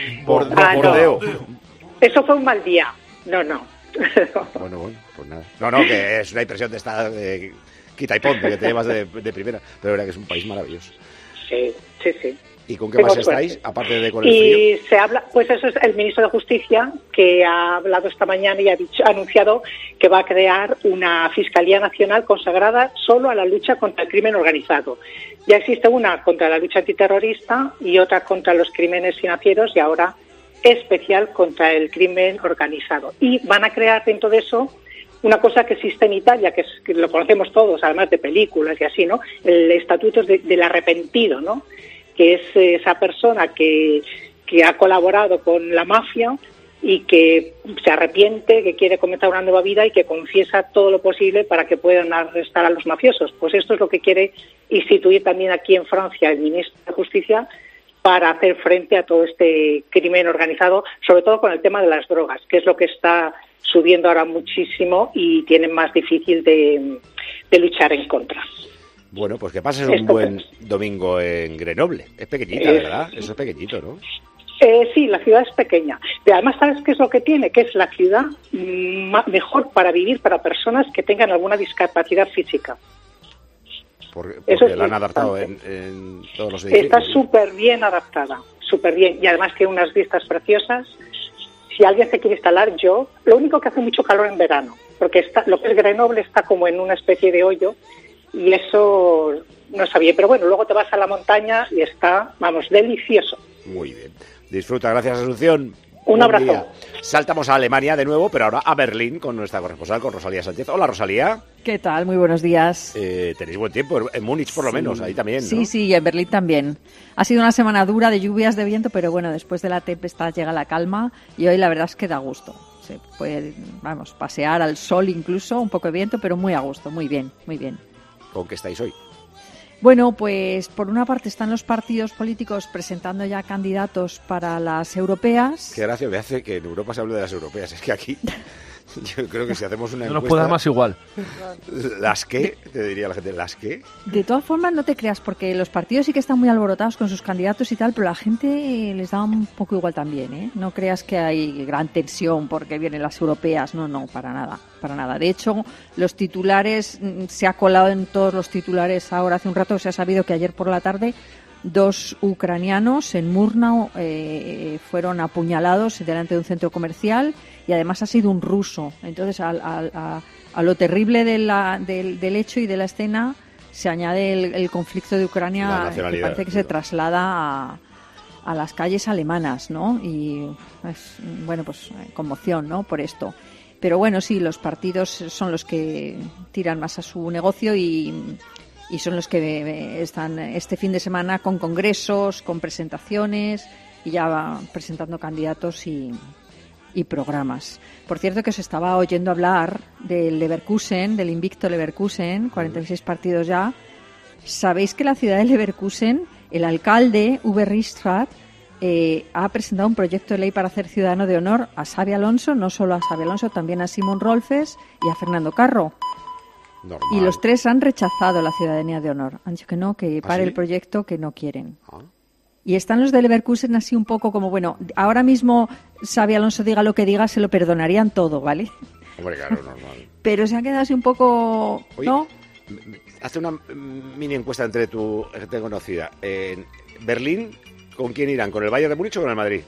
Speaker 1: bordeo.
Speaker 15: Eso fue un mal día. No.
Speaker 1: Bueno, pues nada. No, que es una impresión de esta quita y ponte, que te llevas de primera. Pero era que es un país maravilloso.
Speaker 15: Sí.
Speaker 1: ¿Y con qué
Speaker 15: Tengo
Speaker 1: más
Speaker 15: suerte.
Speaker 1: estáis? Aparte de con el frío.
Speaker 15: Y se habla, pues eso es el ministro de Justicia que ha hablado esta mañana y ha anunciado que va a crear una Fiscalía Nacional consagrada solo a la lucha contra el crimen organizado. Ya existe una contra la lucha antiterrorista y otra contra los crímenes financieros y ahora especial contra el crimen organizado. Y van a crear dentro de eso una cosa que existe en Italia, que lo conocemos todos, además de películas y así, ¿no? El estatuto del arrepentido, ¿no? Que es esa persona que ha colaborado con la mafia y que se arrepiente, que quiere comenzar una nueva vida y que confiesa todo lo posible para que puedan arrestar a los mafiosos. Pues esto es lo que quiere instituir también aquí en Francia el ministro de Justicia para hacer frente a todo este crimen organizado, sobre todo con el tema de las drogas, que es lo que está subiendo ahora muchísimo y tienen más difícil de luchar en contra.
Speaker 1: Bueno, pues que pases un buen domingo en Grenoble. Es pequeñita, ¿verdad? Eso es pequeñito, ¿no?
Speaker 15: Sí, la ciudad es pequeña. Pero además, ¿sabes qué es lo que tiene? Que es la ciudad mejor para vivir para personas que tengan alguna discapacidad física.
Speaker 1: Porque
Speaker 15: Eso es
Speaker 1: la han adaptado en todos los edificios.
Speaker 15: Está súper bien adaptada, súper bien. Y además tiene unas vistas preciosas. Si alguien se quiere instalar, lo único que hace mucho calor en verano, porque lo que es Grenoble está como en una especie de hoyo, y eso no sabía. Pero bueno, luego te vas a la montaña y está, vamos, delicioso.
Speaker 1: Muy bien. Disfruta, gracias Asunción.
Speaker 15: Un abrazo.
Speaker 1: Día. Saltamos a Alemania de nuevo, pero ahora a Berlín con nuestra corresponsal, con Rosalía Sánchez. Hola, Rosalía.
Speaker 16: ¿Qué tal? Muy buenos días.
Speaker 1: Tenéis buen tiempo, en Múnich por lo menos, ahí también, ¿no?
Speaker 16: Sí, y en Berlín también. Ha sido una semana dura de lluvias, de viento, pero bueno, después de la tempestad llega la calma y hoy la verdad es que da gusto. Se puede, pasear al sol incluso, un poco de viento, pero muy a gusto, muy bien, muy bien.
Speaker 1: ¿Con qué estáis hoy?
Speaker 16: Bueno, pues por una parte están los partidos políticos presentando ya candidatos para las europeas.
Speaker 1: Qué gracia me hace que en Europa se hable de las europeas. Es que aquí yo creo que si hacemos una
Speaker 7: No nos
Speaker 1: encuesta...
Speaker 7: puede dar más igual.
Speaker 1: ¿Las qué? Te diría la gente, ¿las qué?
Speaker 16: De todas formas, no te creas, porque los partidos sí que están muy alborotados con sus candidatos y tal, pero la gente les da un poco igual también, ¿eh? No creas que hay gran tensión porque vienen las europeas, no, para nada. De hecho, los titulares, se ha colado en todos los titulares ahora hace un rato, se ha sabido que ayer por la tarde 2 ucranianos en Murnau fueron apuñalados delante de un centro comercial y además ha sido un ruso. Entonces, a lo terrible del hecho y de la escena se añade el conflicto de Ucrania, que parece que se traslada a las calles alemanas, ¿no? Y bueno, pues conmoción, ¿no? Por esto. Pero bueno, sí, los partidos son los que tiran más a su negocio y son los que están este fin de semana con congresos, con presentaciones y ya presentando candidatos y programas. Por cierto, que os estaba oyendo hablar del Leverkusen, del invicto Leverkusen, 46 partidos ya. ¿Sabéis que la ciudad de Leverkusen, el alcalde, Uwe Ristrat, ha presentado un proyecto de ley para hacer ciudadano de honor a Xabi Alonso, no solo a Xabi Alonso, también a Simon Rolfes y a Fernando Carro?
Speaker 1: Normal.
Speaker 16: Y los 3 han rechazado la ciudadanía de honor. Han dicho que no, que pare
Speaker 1: ¿sí?
Speaker 16: el proyecto, que no quieren. Y están los de Leverkusen así un poco como, bueno, ahora mismo Xabi Alonso diga lo que diga, se lo perdonarían todo, ¿vale?
Speaker 1: Hombre, claro, normal.
Speaker 16: Pero se han quedado así un poco, ¿no?
Speaker 1: Hazte una mini encuesta entre tu gente conocida. En Berlín, ¿con quién irán? ¿Con el Bayern de Múnich o con el Madrid?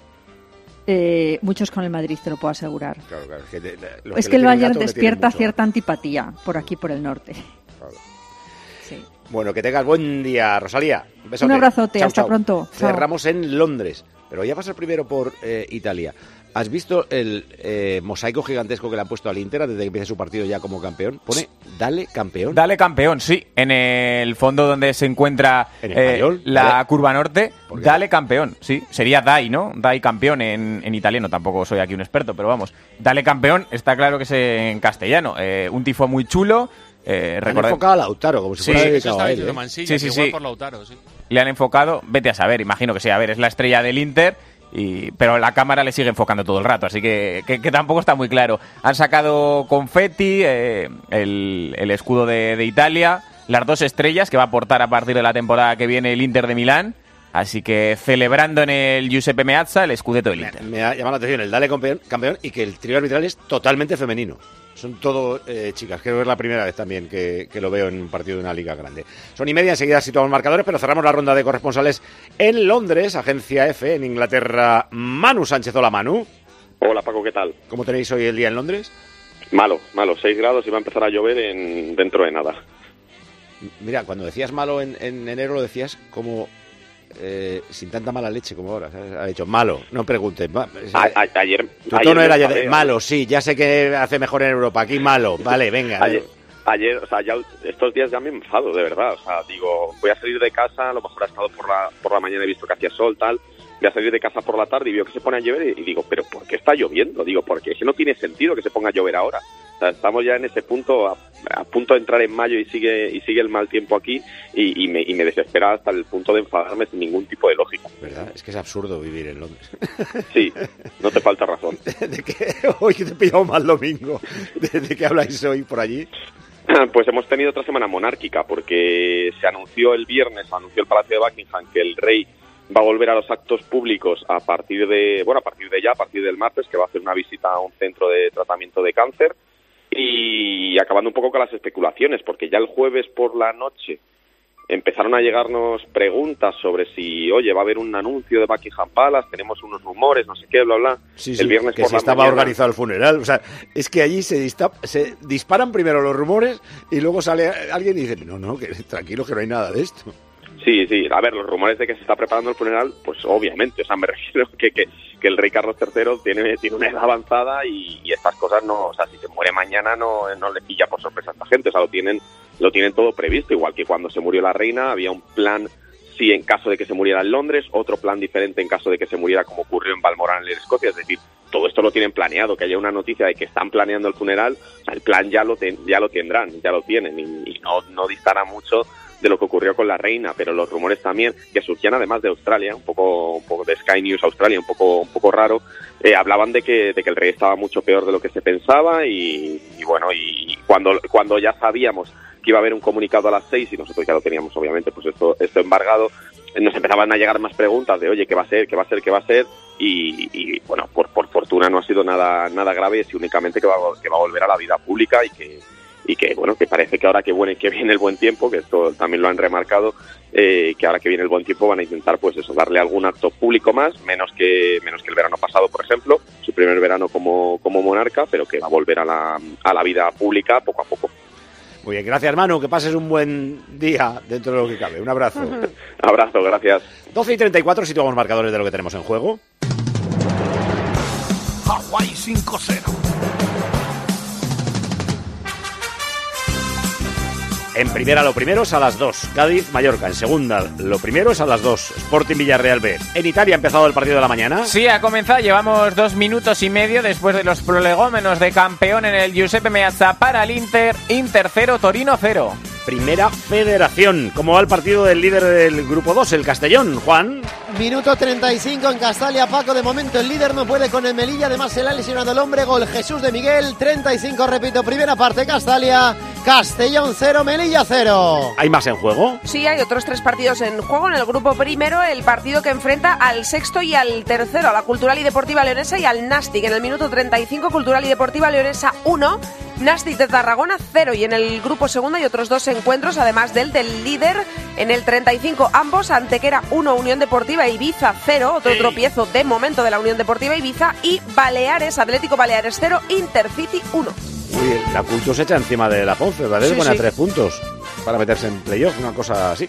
Speaker 16: Muchos con el Madrid, te lo puedo asegurar.
Speaker 1: Claro.
Speaker 16: Es que el Bayern despierta cierta antipatía por aquí, por el norte.
Speaker 1: Claro.
Speaker 16: Sí.
Speaker 1: Bueno, que tengas buen día, Rosalía. Un besote.
Speaker 16: Un abrazote,
Speaker 1: chao,
Speaker 16: hasta
Speaker 1: chao.
Speaker 16: pronto. Chao.
Speaker 1: Cerramos en Londres, pero voy a pasar primero por Italia. ¿Has visto el mosaico gigantesco que le han puesto al Inter desde que empieza su partido ya como campeón? Pone Dale campeón.
Speaker 4: Dale campeón, sí. En el fondo donde se encuentra
Speaker 1: ¿En español?
Speaker 4: la curva norte, Dale campeón, sí. Sería Dai, ¿no? Dai campeón en italiano. Tampoco soy aquí un experto, pero vamos. Dale campeón, está claro que es en castellano. Un tifo muy chulo.
Speaker 1: Han enfocado a Lautaro, como si fuera dedicado a él.
Speaker 4: Sí.
Speaker 14: Por Lautaro, sí.
Speaker 4: Le han enfocado, vete a saber, imagino que sí. A ver, es la estrella del Inter. Pero la cámara le sigue enfocando todo el rato, así que tampoco está muy claro. Han sacado confeti, el escudo de Italia, las 2 estrellas que va a portar a partir de la temporada que viene el Inter de Milán. Así que celebrando en el Giuseppe Meazza el scudetto del Inter.
Speaker 1: Me ha llamado la atención el Dale campeón y que el trío arbitral es totalmente femenino. Son todo chicas. Creo que es la primera vez también que lo veo en un partido de una liga grande. Son 1:30, enseguida situamos marcadores, pero cerramos la ronda de corresponsales en Londres, Agencia F, en Inglaterra. Manu Sánchez, hola Manu.
Speaker 17: Hola Paco, ¿qué tal?
Speaker 1: ¿Cómo tenéis hoy el día en Londres?
Speaker 17: Malo, 6 grados y va a empezar a llover dentro de nada.
Speaker 1: Mira, cuando decías malo en enero lo decías como... sin tanta mala leche como ahora, ¿sabes? Ha dicho malo, no preguntes.
Speaker 17: Ayer
Speaker 1: tu tono era ya de malo, sí, ya sé que hace mejor en Europa, aquí malo, vale, venga.
Speaker 17: Ayer, o sea, ya estos días ya me enfado, de verdad. O sea, digo, voy a salir de casa, a lo mejor ha estado por la mañana, he visto que hacía sol, tal. Voy a salir de casa por la tarde y veo que se pone a llover y digo, ¿pero por qué está lloviendo? Digo, porque es que no tiene sentido que se ponga a llover ahora. O sea, estamos ya en ese punto, a punto de entrar en mayo y sigue el mal tiempo aquí y me desespera hasta el punto de enfadarme sin ningún tipo de lógica.
Speaker 1: ¿Verdad? Es que es absurdo vivir en Londres.
Speaker 17: Sí, no te falta razón.
Speaker 1: ¿De qué? Hoy te he pillado mal domingo. ¿De qué habláis hoy por allí?
Speaker 17: Pues hemos tenido otra semana monárquica porque se anunció el viernes, el Palacio de Buckingham, que el rey va a volver a los actos públicos a partir del martes, que va a hacer una visita a un centro de tratamiento de cáncer. Y acabando un poco con las especulaciones, porque ya el jueves por la noche empezaron a llegarnos preguntas sobre si, oye, va a haber un anuncio de Buckingham Palace, tenemos unos rumores, no sé qué, bla, bla.
Speaker 1: Sí,
Speaker 17: el viernes
Speaker 1: que
Speaker 17: por
Speaker 1: si
Speaker 17: la
Speaker 1: estaba
Speaker 17: mañana
Speaker 1: organizado el funeral. O sea, es que allí se disparan primero los rumores y luego sale alguien y dice, no, que tranquilo, que no hay nada de esto.
Speaker 17: Sí, a ver, los rumores de que se está preparando el funeral, pues obviamente, o sea, me refiero que el rey Carlos III tiene una edad avanzada y estas cosas no, o sea, si se muere mañana no le pilla por sorpresa a esta gente, o sea, lo tienen todo previsto, igual que cuando se murió la reina había un plan, sí, en caso de que se muriera en Londres, otro plan diferente en caso de que se muriera como ocurrió en Balmoral en Escocia, es decir, todo esto lo tienen planeado, que haya una noticia de que están planeando el funeral, o sea, el plan ya lo tendrán, ya lo tienen y no distará mucho de lo que ocurrió con la reina, pero los rumores también que surgían además de Australia, un poco de Sky News Australia, un poco raro, hablaban de que el rey estaba mucho peor de lo que se pensaba y bueno, y cuando ya sabíamos que iba a haber un comunicado a las 6 y nosotros ya lo teníamos obviamente pues esto embargado, nos empezaban a llegar más preguntas de oye, ¿qué va a ser? Y bueno, por fortuna no ha sido nada grave, es únicamente que va a volver a la vida pública y y que bueno, que parece que ahora que viene el buen tiempo, que esto también lo han remarcado, que ahora que viene el buen tiempo van a intentar pues eso, darle algún acto público más, menos que el verano pasado, por ejemplo, su primer verano como monarca, pero que va a volver a la vida pública poco a poco.
Speaker 1: Muy bien, gracias Manu, que pases un buen día dentro de lo que cabe. Un abrazo.
Speaker 17: Abrazo, gracias.
Speaker 1: 12:34, situamos marcadores de lo que tenemos en juego.
Speaker 2: Hawái 5-0.
Speaker 1: En primera lo primero es a las 2, Cádiz-Mallorca. En segunda lo primero es a las 2, Sporting Villarreal B. En Italia ha empezado el partido de la mañana.
Speaker 4: Sí, ha comenzado, llevamos 2 minutos y medio después de los prolegómenos de campeón en el Giuseppe Meazza para el Inter 0, Torino 0.
Speaker 1: Primera Federación. ¿Cómo va el partido del líder del grupo 2, el Castellón, Juan?
Speaker 5: Minuto 35 en Castalia, Paco. De momento el líder no puede con el Melilla. Además se le ha lesionado el hombre. Gol Jesús de Miguel. 35, repito, primera parte Castalia. Castellón 0, Melilla 0.
Speaker 1: ¿Hay más en juego?
Speaker 8: Sí, hay otros 3 partidos en juego. En el grupo primero, el partido que enfrenta al sexto y al tercero, a la Cultural y Deportiva Leonesa y al Nastic. En el minuto 35, Cultural y Deportiva Leonesa 1, Nastic de Tarragona 0. Y en el grupo segundo hay otros 2 encuentros, además del líder. En el 35, ambos, Antequera 1, Unión Deportiva Ibiza 0. Otro tropiezo de momento de la Unión Deportiva Ibiza. Y Baleares, Atlético Baleares 0, Intercity 1.
Speaker 1: Uy, la Cultus se echa encima de la Ponce, ¿vale? Sí, pone a 3 puntos para meterse en playoff, una cosa así.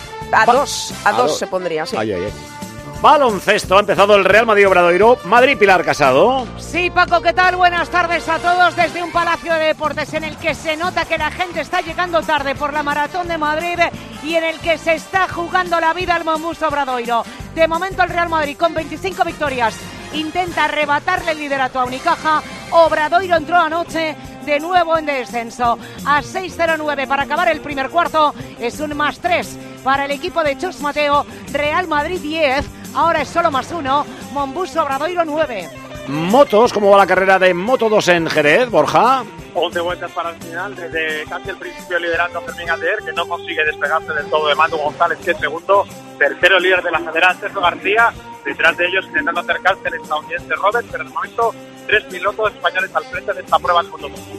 Speaker 8: A dos se pondría, sí.
Speaker 1: Ay. Baloncesto, ha empezado el Real Madrid Obradoiro, Madrid Pilar Casado.
Speaker 18: Sí, Paco, ¿qué tal? Buenas tardes a todos desde un Palacio de Deportes en el que se nota que la gente está llegando tarde por la Maratón de Madrid y en el que se está jugando la vida al Montbus Obradoiro. De momento el Real Madrid con 25 victorias intenta arrebatarle el liderato a Unicaja. Obradoiro entró anoche de nuevo en descenso a 6-0-9 para acabar el primer cuarto. Es un +3 para el equipo de Chus Mateo. Real Madrid 10, ahora es solo +1. Montbus Obradoiro 9.
Speaker 1: Motos, ¿cómo va la carrera de Moto 2 en Jerez, Borja?
Speaker 6: 11 vueltas para el final, desde casi el principio liderando Fermín Ater, que no consigue despegarse del todo de Manu González, que es segundo. Tercero líder de la general, Sergio García. Detrás de ellos intentando acercarse el estadounidense Roberts, pero de momento 3 pilotos españoles al frente de esta prueba en Moto 2.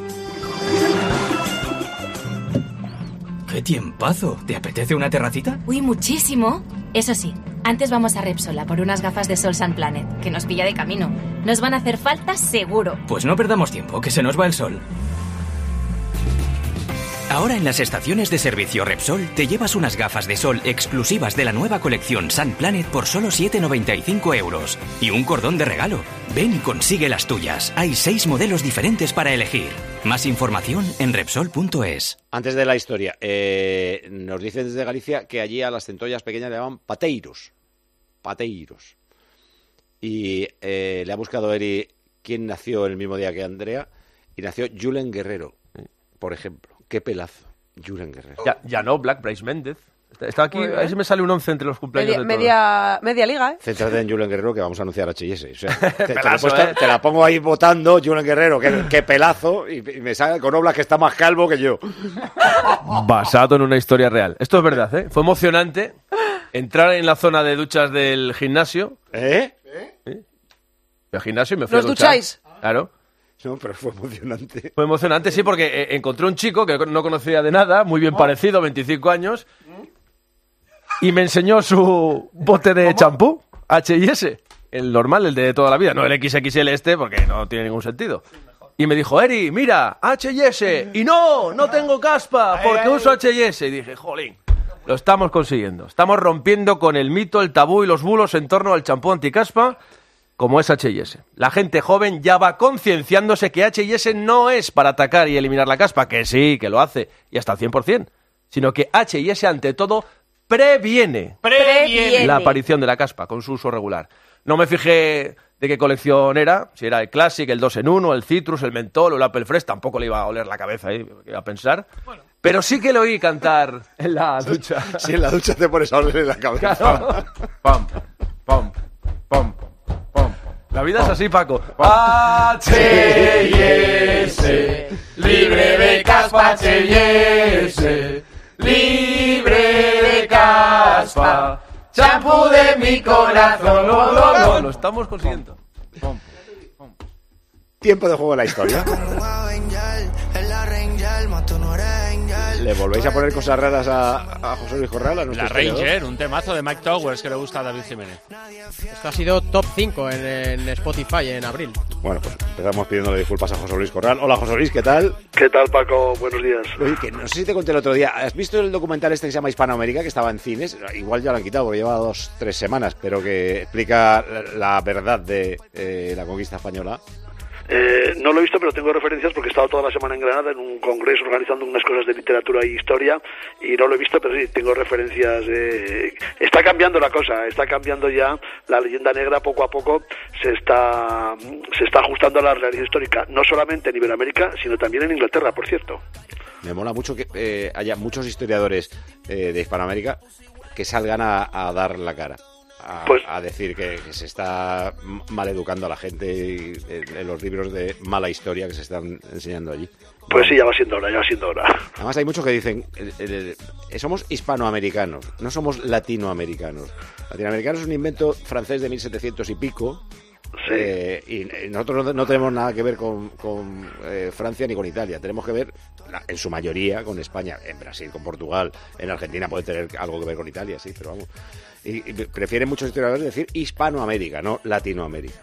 Speaker 9: ¡Qué tiempazo! ¿Te apetece una terracita?
Speaker 10: Uy, muchísimo. Eso sí, antes vamos a Repsol a por unas gafas de sol Sun Planet, que nos pilla de camino. Nos van a hacer falta seguro.
Speaker 9: Pues no perdamos tiempo, que se nos va el sol. Ahora en las estaciones de servicio Repsol te llevas unas gafas de sol exclusivas de la nueva colección Sun Planet por solo 7,95 €. Y un cordón de regalo. Ven y consigue las tuyas. Hay 6 modelos diferentes para elegir. Más información en Repsol.es.
Speaker 1: Antes de la historia, nos dicen desde Galicia que allí a las centollas pequeñas le llaman pateiros. Pateiros. Y le ha buscado Eri quién nació el mismo día que Andrea, y nació Julen Guerrero, por ejemplo. Qué pelazo, Julen Guerrero.
Speaker 7: Ya no, Black, Bryce Méndez. Está aquí, a ver si me sale un 11 entre los cumpleaños de
Speaker 8: media liga, ¿eh?
Speaker 1: Céntrate en Julen Guerrero, que vamos a anunciar H&S. O sea, te la pongo ahí votando, Julen Guerrero, qué pelazo, y me sale con Oblak, que está más calvo que yo.
Speaker 7: Basado en una historia real. Esto es verdad, ¿eh? Fue emocionante entrar en la zona de duchas del gimnasio. ¿Eh? Fui al gimnasio y me fui a duchar.
Speaker 8: ¿Nos ducháis?
Speaker 7: Claro.
Speaker 1: No, pero fue emocionante.
Speaker 7: Fue emocionante, sí, porque encontré un chico que no conocía de nada, muy bien parecido, 25 años, y me enseñó su bote de champú, H&S, el normal, el de toda la vida, no el XXL este, porque no tiene ningún sentido. Y me dijo, Eri, mira, H&S, y no tengo caspa, porque uso H&S. Y dije, jolín, lo estamos consiguiendo. Estamos rompiendo con el mito, el tabú y los bulos en torno al champú anticaspa, como es H&S. La gente joven ya va concienciándose que H&S no es para atacar y eliminar la caspa, que sí, que lo hace, y hasta al 100%, sino que H&S, ante todo, previene la aparición de la caspa con su uso regular. No me fijé de qué colección era, si era el Classic, el 2 en 1, el Citrus, el Mentol o el Apple Fresh, tampoco le iba a oler la cabeza ahí, iba a pensar. Bueno. Pero sí que lo oí cantar en la ducha.
Speaker 1: Sí, en la ducha te pones a oler la cabeza.
Speaker 7: Claro. Pam, pam, pam. La vida es así, Paco. H&S, libre de caspa, H&S, libre de caspa, champú de mi corazón. Lo estamos consiguiendo.
Speaker 1: Tiempo de juego en la historia. ¿Le volvéis a poner cosas raras a José Luis Corral? A
Speaker 14: La Ranger, un temazo de Mike Towers que le gusta a David Jiménez.
Speaker 19: Esto ha sido top 5 en Spotify en abril.
Speaker 1: Bueno, pues empezamos pidiéndole disculpas a José Luis Corral. Hola, José Luis, ¿qué tal?
Speaker 20: ¿Qué tal, Paco? Buenos días.
Speaker 1: Oye, que no sé si te conté el otro día. ¿Has visto el documental este que se llama Hispanoamérica, que estaba en cines? Igual ya lo han quitado porque lleva 2-3 semanas, pero que explica la verdad de la conquista española.
Speaker 20: No lo he visto, pero tengo referencias porque he estado toda la semana en Granada en un congreso organizando unas cosas de literatura y historia y no lo he visto, pero sí, tengo referencias. Está cambiando la cosa, está cambiando ya la leyenda negra poco a poco, se está ajustando a la realidad histórica, no solamente en Iberoamérica, sino también en Inglaterra, por cierto.
Speaker 1: Me mola mucho que haya muchos historiadores de Hispanoamérica que salgan a dar la cara. A decir que se está maleducando a la gente en los libros de mala historia que se están enseñando allí.
Speaker 20: Pues sí, ya va siendo hora.
Speaker 1: Además hay muchos que dicen, somos hispanoamericanos, no somos latinoamericanos. Latinoamericanos es un invento francés de 1700 y pico.
Speaker 20: Sí.
Speaker 1: Y nosotros no tenemos nada que ver con Francia ni con Italia. Tenemos que ver, en su mayoría, con España, en Brasil, con Portugal, en Argentina puede tener algo que ver con Italia, sí, pero vamos. Y prefieren muchos historiadores decir Hispanoamérica, no Latinoamérica.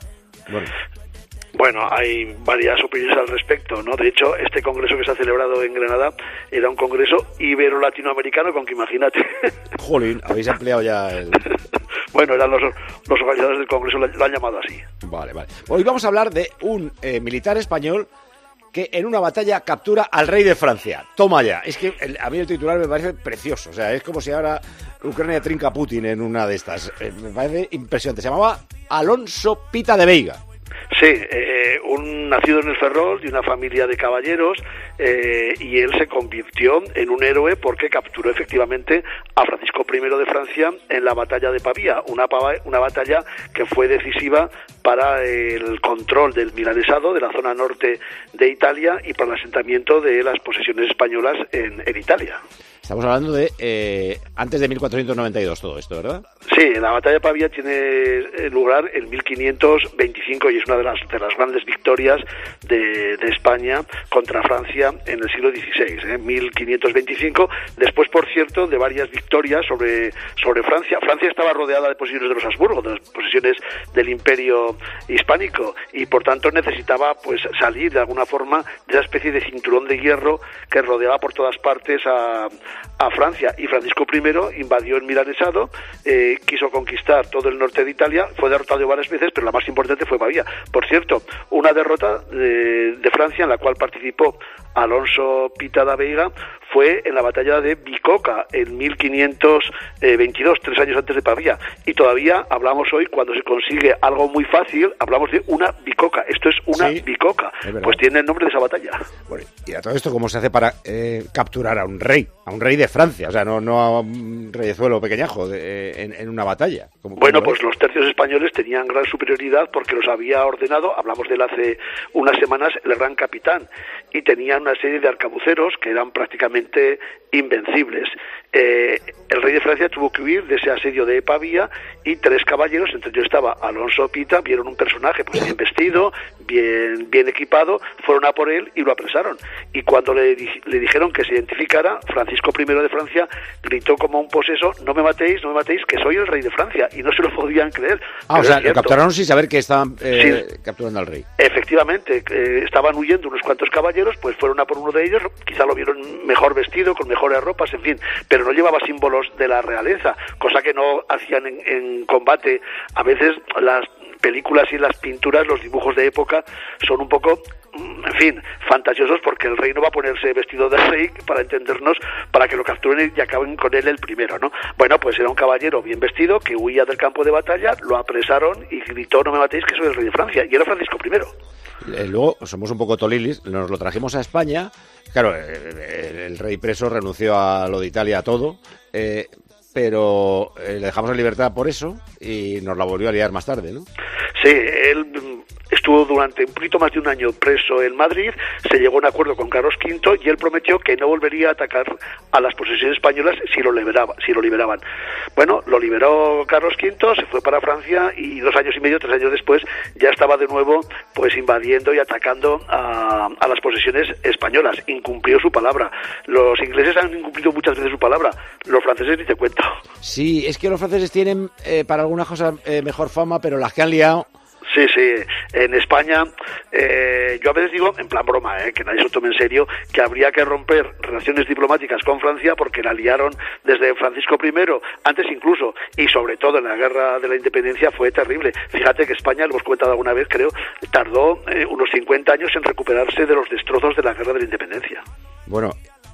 Speaker 20: Bueno, hay varias opiniones al respecto, ¿no? De hecho, este congreso que se ha celebrado en Granada era un congreso ibero-latinoamericano, con que imagínate.
Speaker 1: Jolín, habéis ampliado ya el...
Speaker 20: Bueno, eran los organizadores del congreso, lo han llamado así.
Speaker 1: Vale. Hoy vamos a hablar de un militar español que en una batalla captura al rey de Francia. Toma ya. Es que a mí el titular me parece precioso. O sea, es como si ahora Ucrania trinca a Putin en una de estas. Me parece impresionante. Se llamaba Alonso Pita de Veiga.
Speaker 20: Sí, un nacido en el Ferrol, de una familia de caballeros, y él se convirtió en un héroe porque capturó efectivamente a Francisco I de Francia en la batalla de Pavía, una batalla que fue decisiva para el control del milanesado de la zona norte de Italia y para el asentamiento de las posesiones españolas en Italia.
Speaker 1: Estamos hablando de antes de 1492 todo esto, ¿verdad?
Speaker 20: Sí, la batalla de Pavía tiene lugar en 1525 y es una de las grandes victorias de España contra Francia en el siglo XVI, 1525. Después, por cierto, de varias victorias sobre Francia. Francia estaba rodeada de posesiones de los Habsburgo, de las posesiones del Imperio Hispánico, y por tanto necesitaba pues salir de alguna forma de esa especie de cinturón de hierro que rodeaba por todas partes a Francia, y Francisco I invadió el milanesado, quiso conquistar todo el norte de Italia, fue derrotado varias veces, pero la más importante fue Pavía. Por cierto, una derrota de Francia en la cual participó Alonso Pita da Veiga fue en la batalla de Bicoca en 1522, 3 años antes de Pavía, y todavía hablamos hoy, cuando se consigue algo muy fácil, hablamos de una bicoca. Esto es una bicoca, pues tiene el nombre de esa batalla.
Speaker 1: Bueno, y a todo esto, ¿cómo se hace para capturar a un rey de Francia? O sea, no a un reyezuelo pequeñajo en una batalla.
Speaker 20: Bueno, pues los tercios españoles tenían gran superioridad porque los había ordenado, hablamos de él hace unas semanas, el gran capitán, y tenían una serie de arcabuceros que eran prácticamente invencibles. El rey de Francia tuvo que huir de ese asedio de Pavía, y 3 caballeros, entre ellos estaba Alonso Pita, vieron un personaje pues bien vestido, bien equipado, fueron a por él y lo apresaron. Y cuando le dijeron que se identificara, Francisco I de Francia gritó como un poseso: no me matéis, que soy el rey de Francia, y no se lo podían creer.
Speaker 1: O sea, lo capturaron sin saber que estaban capturando al rey.
Speaker 20: Efectivamente, estaban huyendo unos cuantos caballeros, pues fueron a por uno de ellos, quizá lo vieron mejor vestido, con mejores ropas, en fin, pero no llevaba símbolos de la realeza, cosa que no hacían en combate. A veces las películas y las pinturas, los dibujos de época son un poco, en fin, fantasiosos, porque el rey no va a ponerse vestido de rey, para entendernos, para que lo capturen y acaben con él el primero, ¿no? Bueno, pues era un caballero bien vestido que huía del campo de batalla, lo apresaron y gritó: no me matéis, que soy el rey de Francia, y era Francisco I.
Speaker 1: Luego, somos un poco tolilis, nos lo trajimos a España. Claro, el rey preso renunció a lo de Italia, a todo, pero le dejamos en libertad por eso y nos la volvió a liar más tarde, ¿no?
Speaker 20: Sí, él estuvo durante un poquito más de un año preso en Madrid, se llegó a un acuerdo con Carlos V y él prometió que no volvería a atacar a las posesiones españolas si lo liberaban. Bueno, lo liberó Carlos V, se fue para Francia y 2 años y medio, 3 años después, ya estaba de nuevo pues invadiendo y atacando a las posesiones españolas. Incumplió su palabra. Los ingleses han incumplido muchas veces su palabra, los franceses ni te cuento.
Speaker 1: Sí, es que los franceses tienen para algunas cosas mejor fama, pero las que han liado...
Speaker 20: Sí, en España, yo a veces digo, en plan broma, que nadie se lo tome en serio, que habría que romper relaciones diplomáticas con Francia porque la liaron desde Francisco I, antes incluso, y sobre todo en la Guerra de la Independencia fue terrible. Fíjate que España, lo hemos comentado alguna vez, creo, tardó unos 50 años en recuperarse de los destrozos de la Guerra de la Independencia.
Speaker 1: Bueno,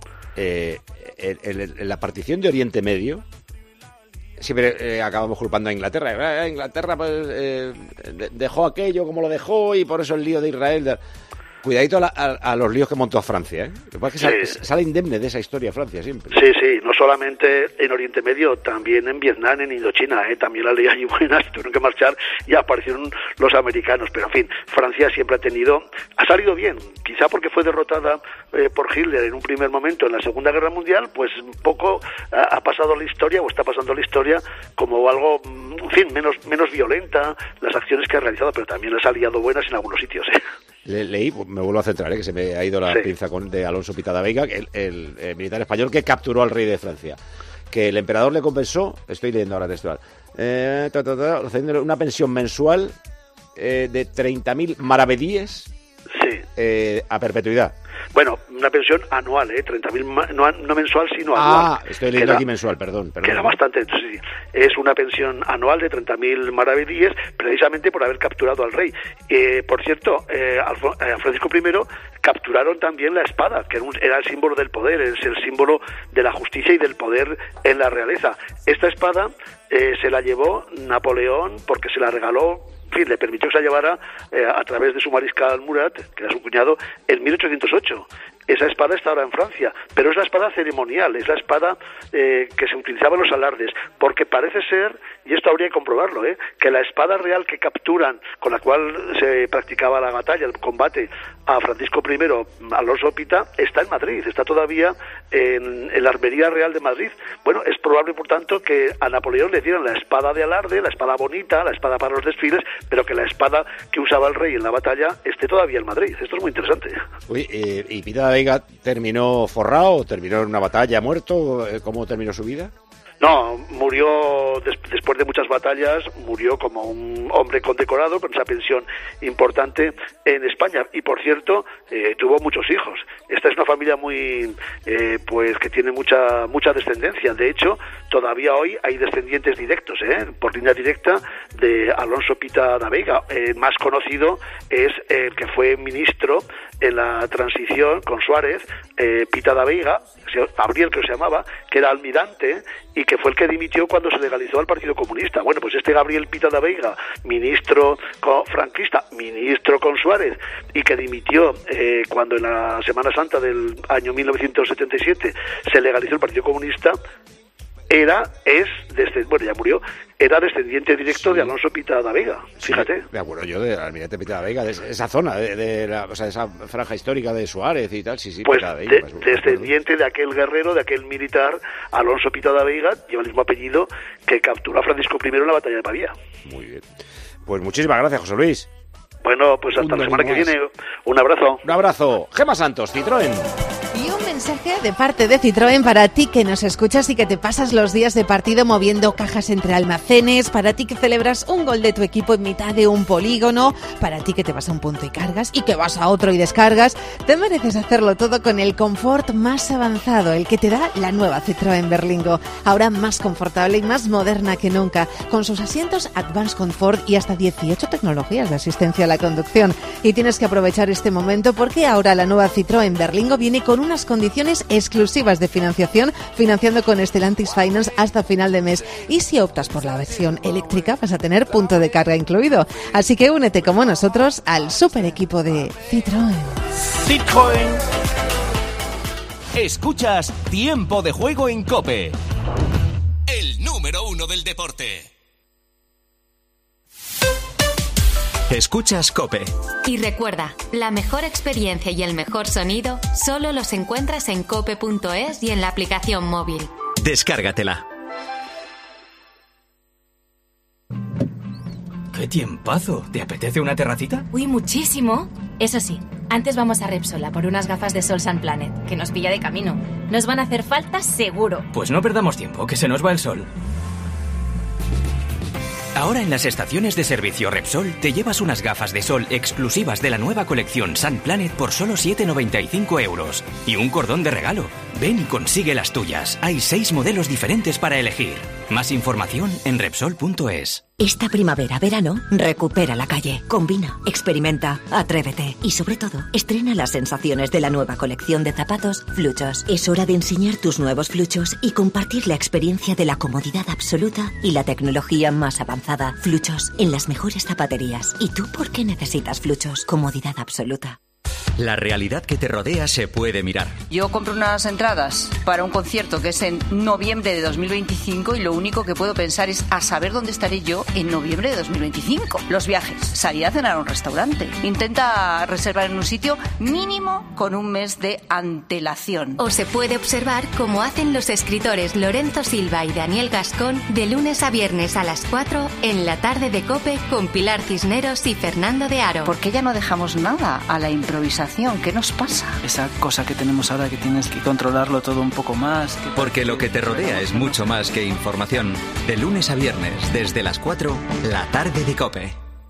Speaker 1: en la partición de Oriente Medio, siempre acabamos culpando a Inglaterra. Inglaterra pues, dejó aquello como lo dejó y por eso el lío de Israel. Cuidadito a los líos que montó a Francia, ¿eh? Lo que pasa es que sale indemne de esa historia Francia siempre.
Speaker 20: Sí, no solamente en Oriente Medio, también en Vietnam, en Indochina, también las leyes allí buenas, tuvieron que marchar y aparecieron los americanos. Pero en fin, Francia siempre ha salido bien, quizá porque fue derrotada por Hitler en un primer momento en la Segunda Guerra Mundial, pues un poco ha pasado la historia, o está pasando la historia, como algo, en fin, menos violenta, las acciones que ha realizado, pero también les ha liado buenas en algunos sitios,
Speaker 1: Leí, me vuelvo a centrar, que se me ha ido la pinza de Alonso Pitada Veiga, el militar español que capturó al rey de Francia. Que el emperador le compensó, estoy leyendo ahora textual, una pensión mensual de 30.000 maravedíes a perpetuidad.
Speaker 20: Bueno, una pensión anual, 30.000, no mensual, sino anual.
Speaker 1: Estoy leyendo aquí mensual, perdón.
Speaker 20: Queda bastante, entonces sí. Es una pensión anual de 30.000 maravedíes, precisamente por haber capturado al rey. Por cierto, a Francisco I capturaron también la espada, que era el símbolo del poder, es el símbolo de la justicia y del poder en la realeza. Esta espada se la llevó Napoleón porque se la regaló, en fin, le permitió que se la llevara a través de su mariscal Murat, que era su cuñado, en 1808. Esa espada está ahora en Francia, pero es la espada ceremonial, es la espada que se utilizaba en los alardes, porque parece ser, y esto habría que comprobarlo, que la espada real que capturan, con la cual se practicaba la batalla, el combate a Francisco I, Alonso Pita, está en Madrid, está todavía en la Armería Real de Madrid. Bueno, es probable, por tanto, que a Napoleón le dieran la espada de alarde, la espada bonita, la espada para los desfiles, pero que la espada que usaba el rey en la batalla esté todavía en Madrid. Esto es muy interesante.
Speaker 1: Uy, ¿y Pita Veiga terminó forrado? ¿Terminó en una batalla, muerto? ¿Cómo terminó su vida?
Speaker 20: No, murió después de muchas batallas, murió como un hombre condecorado con esa pensión importante en España. Y por cierto, tuvo muchos hijos. Esta es una familia muy, pues que tiene mucha descendencia. De hecho, todavía hoy hay descendientes directos, por línea directa de Alonso Pita da Veiga. Más conocido es el que fue ministro en la transición con Suárez, Pita da Veiga, Gabriel que se llamaba, que era almirante y que fue el que dimitió cuando se legalizó al Partido Comunista. Bueno, pues este Gabriel Pita da Veiga, ministro franquista, ministro con Suárez, y que dimitió cuando en la Semana Santa del año 1977 se legalizó el Partido Comunista, ya murió, era descendiente directo de Alonso Pita da Veiga, fíjate.
Speaker 1: Me acuerdo yo de almirante Pita da Veiga, de esa zona, de esa franja histórica de Suárez y tal,
Speaker 20: pues Pita da Veiga, descendiente de aquel guerrero, de aquel militar, Alonso Pita da Veiga, lleva el mismo apellido que capturó a Francisco I en la batalla de Pavía.
Speaker 1: Muy bien. Pues muchísimas gracias, José Luis.
Speaker 20: Bueno, pues hasta la semana que viene. Un abrazo.
Speaker 1: Un abrazo. Gemma Santos, Citroën.
Speaker 21: Y un mensaje de parte de Citroën para ti que nos escuchas y que te pasas los días de partido moviendo cajas entre almacenes, para ti que celebras un gol de tu equipo en mitad de un polígono, para ti que te vas a un punto y cargas y que vas a otro y descargas. Te mereces hacerlo todo con el confort más avanzado, el que te da la nueva Citroën Berlingo, ahora más confortable y más moderna que nunca, con sus asientos Advanced Comfort y hasta 18 tecnologías de asistencia a la conducción. Y tienes que aprovechar este momento porque ahora la nueva Citroën Berlingo viene con unas condiciones exclusivas de financiación, financiando con Stellantis Finance hasta final de mes. Y si optas por la versión eléctrica, vas a tener punto de carga incluido. Así que únete como nosotros al super equipo de Citroën.
Speaker 22: Citroën. Escuchas Tiempo de Juego en COPE. El número 1 del deporte. Escuchas COPE.
Speaker 10: Y recuerda, la mejor experiencia y el mejor sonido solo los encuentras en cope.es y en la aplicación móvil.
Speaker 22: Descárgatela.
Speaker 11: ¡Qué tiempazo! ¿Te apetece una terracita?
Speaker 10: Uy, muchísimo. Eso sí, antes vamos a Repsol a por unas gafas de Sol Sun Planet, que nos pilla de camino. Nos van a hacer falta seguro.
Speaker 11: Pues no perdamos tiempo, que se nos va el sol.
Speaker 9: Ahora en las estaciones de servicio Repsol te llevas unas gafas de sol exclusivas de la nueva colección Sun Planet por solo 7,95 euros. Y un cordón de regalo. Ven y consigue las tuyas. Hay 6 modelos diferentes para elegir. Más información en Repsol.es.
Speaker 12: Esta primavera-verano, recupera la calle, combina, experimenta, atrévete y sobre todo, estrena las sensaciones de la nueva colección de zapatos Fluchos. Es hora de enseñar tus nuevos Fluchos y compartir la experiencia de la comodidad absoluta y la tecnología más avanzada. Fluchos, en las mejores zapaterías. ¿Y tú por qué necesitas Fluchos? Comodidad absoluta.
Speaker 22: La realidad que te rodea se puede mirar.
Speaker 23: Yo compro unas entradas para un concierto que es en noviembre de 2025 y lo único que puedo pensar es a saber dónde estaré yo en noviembre de 2025. Los viajes, salir a cenar a un restaurante. Intenta reservar en un sitio mínimo con un mes de antelación.
Speaker 10: O se puede observar cómo hacen los escritores Lorenzo Silva y Daniel Gascón de lunes a viernes a las 4 en la tarde de COPE con Pilar Cisneros y Fernando de Aro.
Speaker 23: ¿Por qué ya no dejamos nada a la improvisación? ¿Qué nos pasa?
Speaker 24: Esa cosa que tenemos ahora que tienes que controlarlo todo un poco más.
Speaker 22: Porque lo que te rodea es mucho más que información. De lunes a viernes, desde las 4, la tarde de COPE.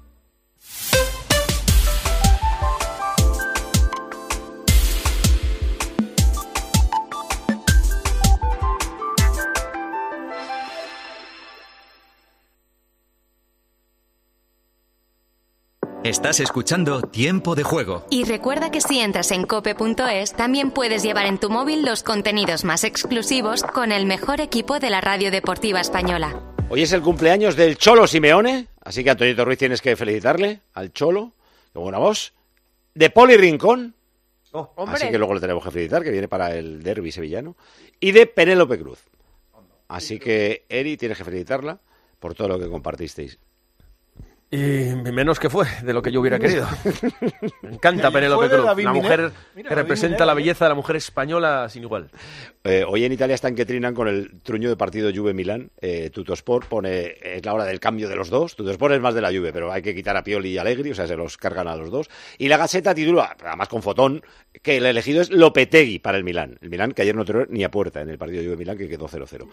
Speaker 22: Estás escuchando Tiempo de Juego.
Speaker 10: Y recuerda que si entras en cope.es también puedes llevar en tu móvil los contenidos más exclusivos con el mejor equipo de la radio deportiva española.
Speaker 1: Hoy es el cumpleaños del Cholo Simeone, así que Antoñito Ruiz tienes que felicitarle al Cholo, qué buena voz, de Poli Rincón, así que luego le tenemos que felicitar, que viene para el derbi sevillano, y de Penélope Cruz. Así que, Eri, tienes que felicitarla por todo lo que compartisteis.
Speaker 7: Y menos que fue de lo que yo hubiera querido. Me encanta Penélope Cruz, una mujer que representa la belleza de la mujer española sin igual.
Speaker 1: Hoy en Italia están que trinan con el truño de partido Juve-Milán. Tuttosport pone, es la hora del cambio de los dos. Tuttosport es más de la Juve, pero hay que quitar a Pioli y Allegri, o sea, se los cargan a los dos. Y la Gazzetta titula, además con fotón, que el elegido es Lopetegui para el Milán. El Milán que ayer no tiró ni a puerta en el partido Juve-Milán, que quedó 0-0.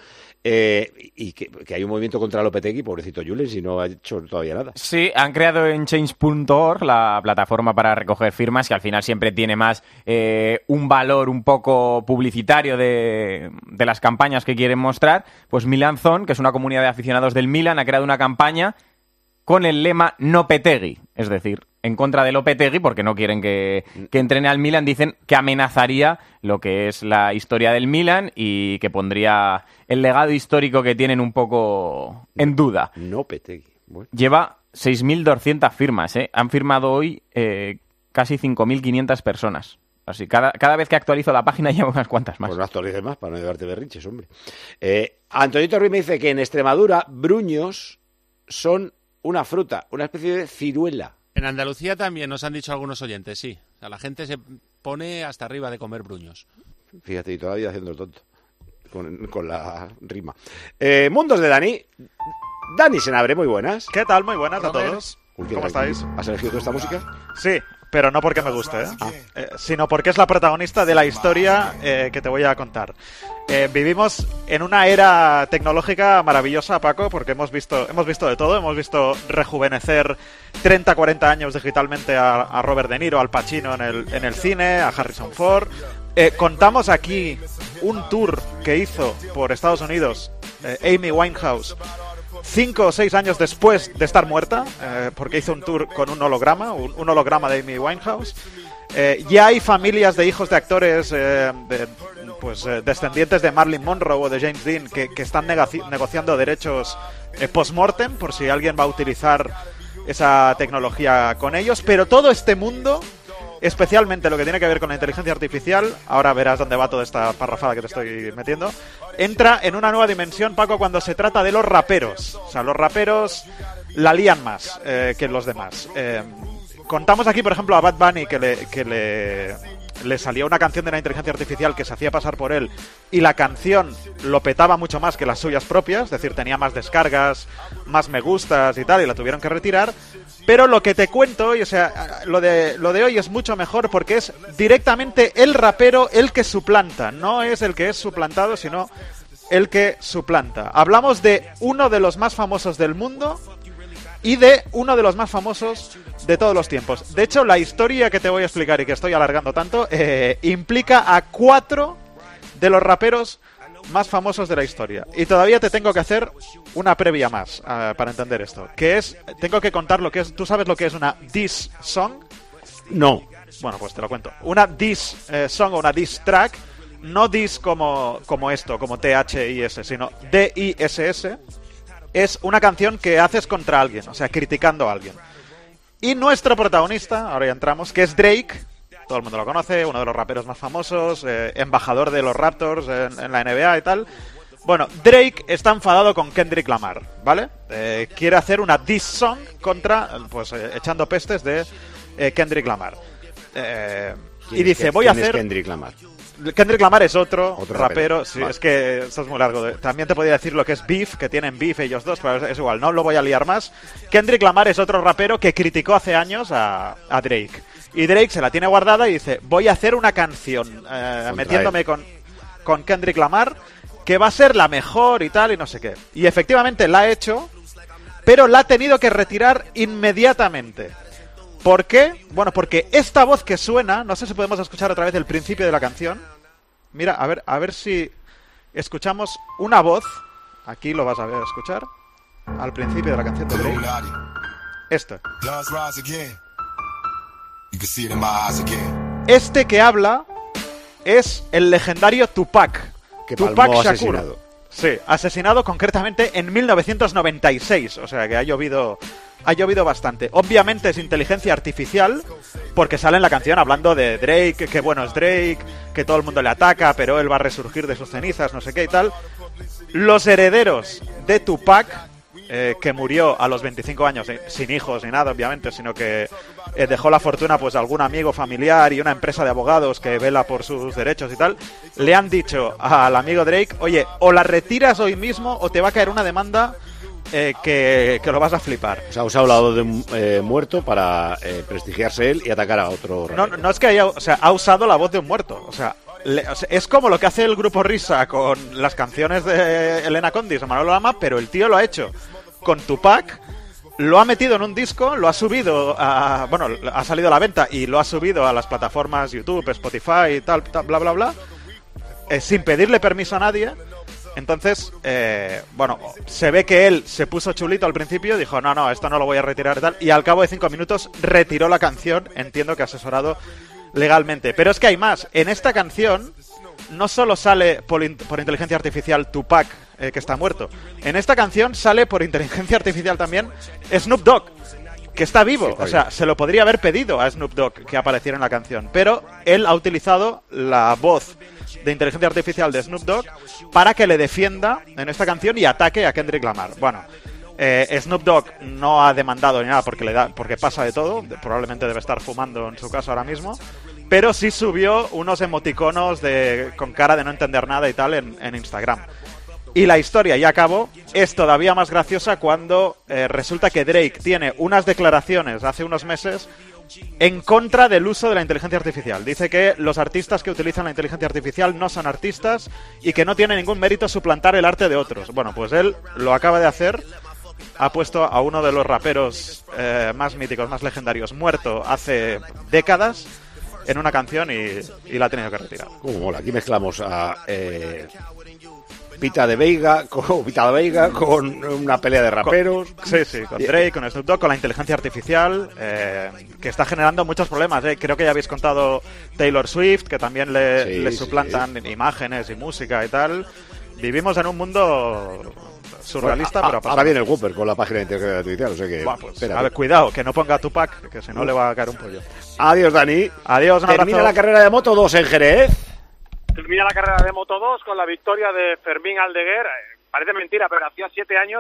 Speaker 1: Y que hay un movimiento contra Lopetegui, pobrecito Julen, si no ha hecho todavía nada.
Speaker 4: Sí, han creado en Change.org la plataforma para recoger firmas, que al final siempre tiene más un valor un poco publicitario de las campañas que quieren mostrar. Pues Milan Zone, que es una comunidad de aficionados del Milan, ha creado una campaña con el lema No Petegui, es decir, en contra de Lopetegui, porque no quieren que entrene al Milan. Dicen que amenazaría lo que es la historia del Milan y que pondría el legado histórico que tienen un poco en duda.
Speaker 1: No Petegui. Bueno.
Speaker 4: Lleva 6.200 firmas, ¿eh? Han firmado hoy casi 5.500 personas. Así, cada vez que actualizo la página llevo unas cuantas más.
Speaker 1: Pues no actualices más para no llevarte berrinches, hombre. Antonito Ruiz me dice que en Extremadura bruños son una fruta, una especie de ciruela.
Speaker 14: En Andalucía también nos han dicho algunos oyentes, sí. O sea, la gente se pone hasta arriba de comer bruños.
Speaker 1: Fíjate, y todavía haciendo el tonto con la rima. Mundos de Dani. Dani Senabre, muy buenas.
Speaker 25: ¿Qué tal? Muy buenas a todos.
Speaker 1: ¿Cómo estáis? ¿Has elegido tú esta música?
Speaker 25: Sí, pero no porque me guste, sino porque es la protagonista de la historia que te voy a contar. Vivimos en una era tecnológica maravillosa, Paco, porque hemos visto de todo. Hemos visto rejuvenecer 30, 40 años digitalmente a Robert De Niro, Al Pacino en el cine, a Harrison Ford. Contamos aquí un tour que hizo por Estados Unidos Amy Winehouse 5 o 6 años después de estar muerta, porque hizo un tour con un holograma de Amy Winehouse. Ya hay familias de hijos de actores descendientes de Marilyn Monroe o de James Dean que están negociando derechos post-mortem por si alguien va a utilizar esa tecnología con ellos. Pero todo este mundo, especialmente lo que tiene que ver con la inteligencia artificial, ahora verás dónde va toda esta parrafada que te estoy metiendo, entra en una nueva dimensión, Paco, cuando se trata de los raperos. O sea, los raperos la lían más que los demás. Contamos aquí, por ejemplo, a Bad Bunny que le salió una canción de la inteligencia artificial que se hacía pasar por él y la canción lo petaba mucho más que las suyas propias, es decir, tenía más descargas, más me gustas y tal, y la tuvieron que retirar. Pero lo que te cuento hoy, o sea, lo de hoy es mucho mejor porque es directamente el rapero el que suplanta, no es el que es suplantado, sino el que suplanta. Hablamos de uno de los más famosos del mundo y de uno de los más famosos de todos los tiempos. De hecho, la historia que te voy a explicar y que estoy alargando tanto implica a 4 de los raperos más famosos de la historia. Y todavía te tengo que hacer una previa más para entender esto. Que es, tengo que contar lo que es... ¿Tú sabes lo que es una diss song?
Speaker 1: No.
Speaker 25: Bueno, pues te lo cuento. Una diss song o una diss track, no diss como esto, como T-H-I-S, sino D-I-S-S, es una canción que haces contra alguien, o sea, criticando a alguien. Y nuestro protagonista, ahora ya entramos, que es Drake, todo el mundo lo conoce, uno de los raperos más famosos, embajador de los Raptors en la NBA y tal. Bueno, Drake está enfadado con Kendrick Lamar, ¿vale? Quiere hacer una diss song contra, pues, echando pestes de Kendrick Lamar. Y dice, voy a hacer...
Speaker 1: ¿Quién es Kendrick Lamar?
Speaker 25: Kendrick Lamar es otro rapero. Sí,
Speaker 1: vale.
Speaker 25: Es que esto es muy largo. También te podría decir lo que es beef, que tienen beef ellos dos, pero es igual, no lo voy a liar más. Kendrick Lamar es otro rapero que criticó hace años a Drake. Y Drake se la tiene guardada y dice, voy a hacer una canción metiéndome con Kendrick Lamar, que va a ser la mejor y tal, y no sé qué. Y efectivamente la ha hecho, pero la ha tenido que retirar inmediatamente. ¿Por qué? Bueno, porque esta voz que suena, no sé si podemos escuchar otra vez el principio de la canción. Mira, a ver si escuchamos una voz. Aquí lo vas a ver, escuchar. Al principio de la canción de Drake. Esto. Este que habla es el legendario Tupac.
Speaker 1: Que
Speaker 25: Tupac
Speaker 1: Shakur.
Speaker 25: Asesinado. Sí, asesinado concretamente en 1996. O sea que ha llovido bastante. Obviamente es inteligencia artificial, porque sale en la canción hablando de Drake, que bueno es Drake, que todo el mundo le ataca, pero él va a resurgir de sus cenizas, no sé qué y tal. Los herederos de Tupac, que murió a los 25 años, sin hijos ni nada, obviamente, sino que dejó la fortuna pues a algún amigo familiar y una empresa de abogados que vela por sus derechos y tal, le han dicho al amigo Drake, oye, o la retiras hoy mismo o te va a caer una demanda que lo vas a flipar.
Speaker 1: O sea, ha usado la voz de muerto para prestigiarse él y atacar a otro rapero.
Speaker 25: No es que haya... O sea, ha usado la voz de un muerto. O sea, es como lo que hace el grupo Risa con las canciones de Elena Condis o Manolo Lama, pero el tío lo ha hecho con Tupac, lo ha metido en un disco, lo ha subido a... Bueno, ha salido a la venta y lo ha subido a las plataformas YouTube, Spotify y tal, bla, bla, bla, sin pedirle permiso a nadie. Entonces, bueno, se ve que él se puso chulito al principio, dijo, no, esto no lo voy a retirar y tal, y al cabo de 5 minutos retiró la canción, entiendo que asesorado legalmente. Pero es que hay más, en esta canción no solo sale por inteligencia artificial Tupac, que está muerto, en esta canción sale por inteligencia artificial también Snoop Dogg, que está vivo, sí, o sea, se lo podría haber pedido a Snoop Dogg que apareciera en la canción, pero él ha utilizado la voz de inteligencia artificial de Snoop Dogg para que le defienda en esta canción y ataque a Kendrick Lamar. Bueno, Snoop Dogg no ha demandado ni nada porque pasa de todo, probablemente debe estar fumando en su casa ahora mismo, pero sí subió unos emoticonos con cara de no entender nada y tal en Instagram. Y la historia, ya acabó, es todavía más graciosa cuando resulta que Drake tiene unas declaraciones hace unos meses en contra del uso de la inteligencia artificial. Dice que los artistas que utilizan la inteligencia artificial no son artistas y que no tiene ningún mérito suplantar el arte de otros. Bueno, pues él lo acaba de hacer. Ha puesto a uno de los raperos más míticos, más legendarios, muerto hace décadas en una canción y la ha tenido que retirar.
Speaker 1: Mola, aquí mezclamos a... Pita de Veiga con una pelea de raperos.
Speaker 25: Sí, con Drake, con Snoop Dogg, con la inteligencia artificial, que está generando muchos problemas. Creo que ya habéis contado Taylor Swift, que también le suplantan imágenes y música y tal. Vivimos en un mundo surrealista, pero
Speaker 1: ahora viene el Whopper con la página de inteligencia artificial, o sea que...
Speaker 25: Pues, a ver, cuidado, que no ponga Tupac, que si no le va a caer un pollo.
Speaker 1: Adiós, Dani.
Speaker 25: Adiós, un abrazo.
Speaker 1: Termina la carrera de Moto 2 en Jerez.
Speaker 6: Termina la carrera de Moto2 con la victoria de Fermín Aldeguer. Parece mentira, pero hacía 7 años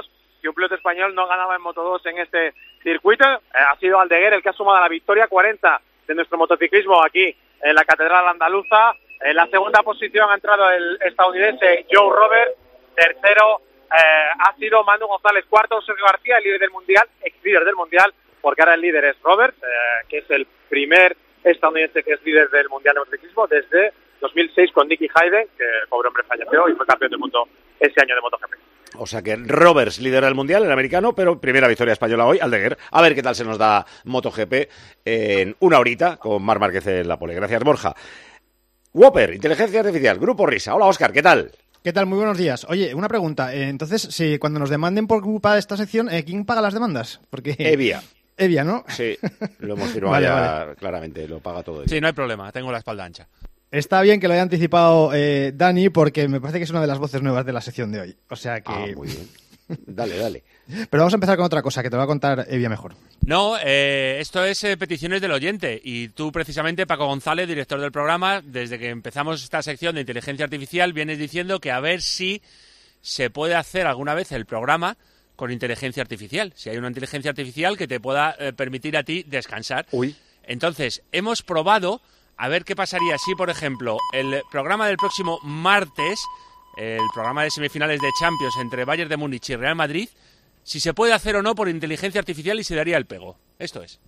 Speaker 6: que un piloto español no ganaba en Moto2 en este circuito. Ha sido Aldeguer el que ha sumado la victoria 40 de nuestro motociclismo aquí en la Catedral Andaluza. En la segunda posición ha entrado el estadounidense Joe Roberts. Tercero ha sido Manu González. Cuarto, Sergio García, el líder del mundial, ex líder del mundial, porque ahora el líder es Roberts, que es el primer estadounidense que es líder del mundial de motociclismo desde 2006 con Nicky Hayden, que pobre hombre falleció y fue campeón del mundo ese año de MotoGP.
Speaker 1: O sea que Roberts lidera el mundial, el americano, pero primera victoria española hoy, Aldeguer. A ver qué tal se nos da MotoGP en una horita con Marc Márquez en la pole. Gracias, Borja. Whopper, inteligencia artificial, Grupo Risa. Hola, Óscar, ¿qué tal?
Speaker 3: ¿Qué tal? Muy buenos días. Oye, una pregunta. Entonces, si cuando nos demanden por culpa de esta sección, ¿quién paga las demandas? Porque
Speaker 1: Evia.
Speaker 3: Evia, ¿no?
Speaker 1: Sí, lo hemos firmado vale. Claramente, lo paga todo Evia.
Speaker 14: Sí, no hay problema, tengo la espalda ancha.
Speaker 3: Está bien que lo haya anticipado Dani, porque me parece que es una de las voces nuevas de la sección de hoy. O sea que...
Speaker 1: muy bien. Dale.
Speaker 3: Pero vamos a empezar con otra cosa, que te va a contar Evia mejor.
Speaker 14: No, esto es peticiones del oyente. Y tú, precisamente, Paco González, director del programa, desde que empezamos esta sección de inteligencia artificial, vienes diciendo que a ver si se puede hacer alguna vez el programa con inteligencia artificial. Si hay una inteligencia artificial que te pueda permitir a ti descansar.
Speaker 1: Uy.
Speaker 14: Entonces, hemos probado a ver qué pasaría si, por ejemplo, el programa del próximo martes, el programa de semifinales de Champions entre Bayern de Múnich y Real Madrid, si se puede hacer o no por inteligencia artificial y se daría el pego. Esto es.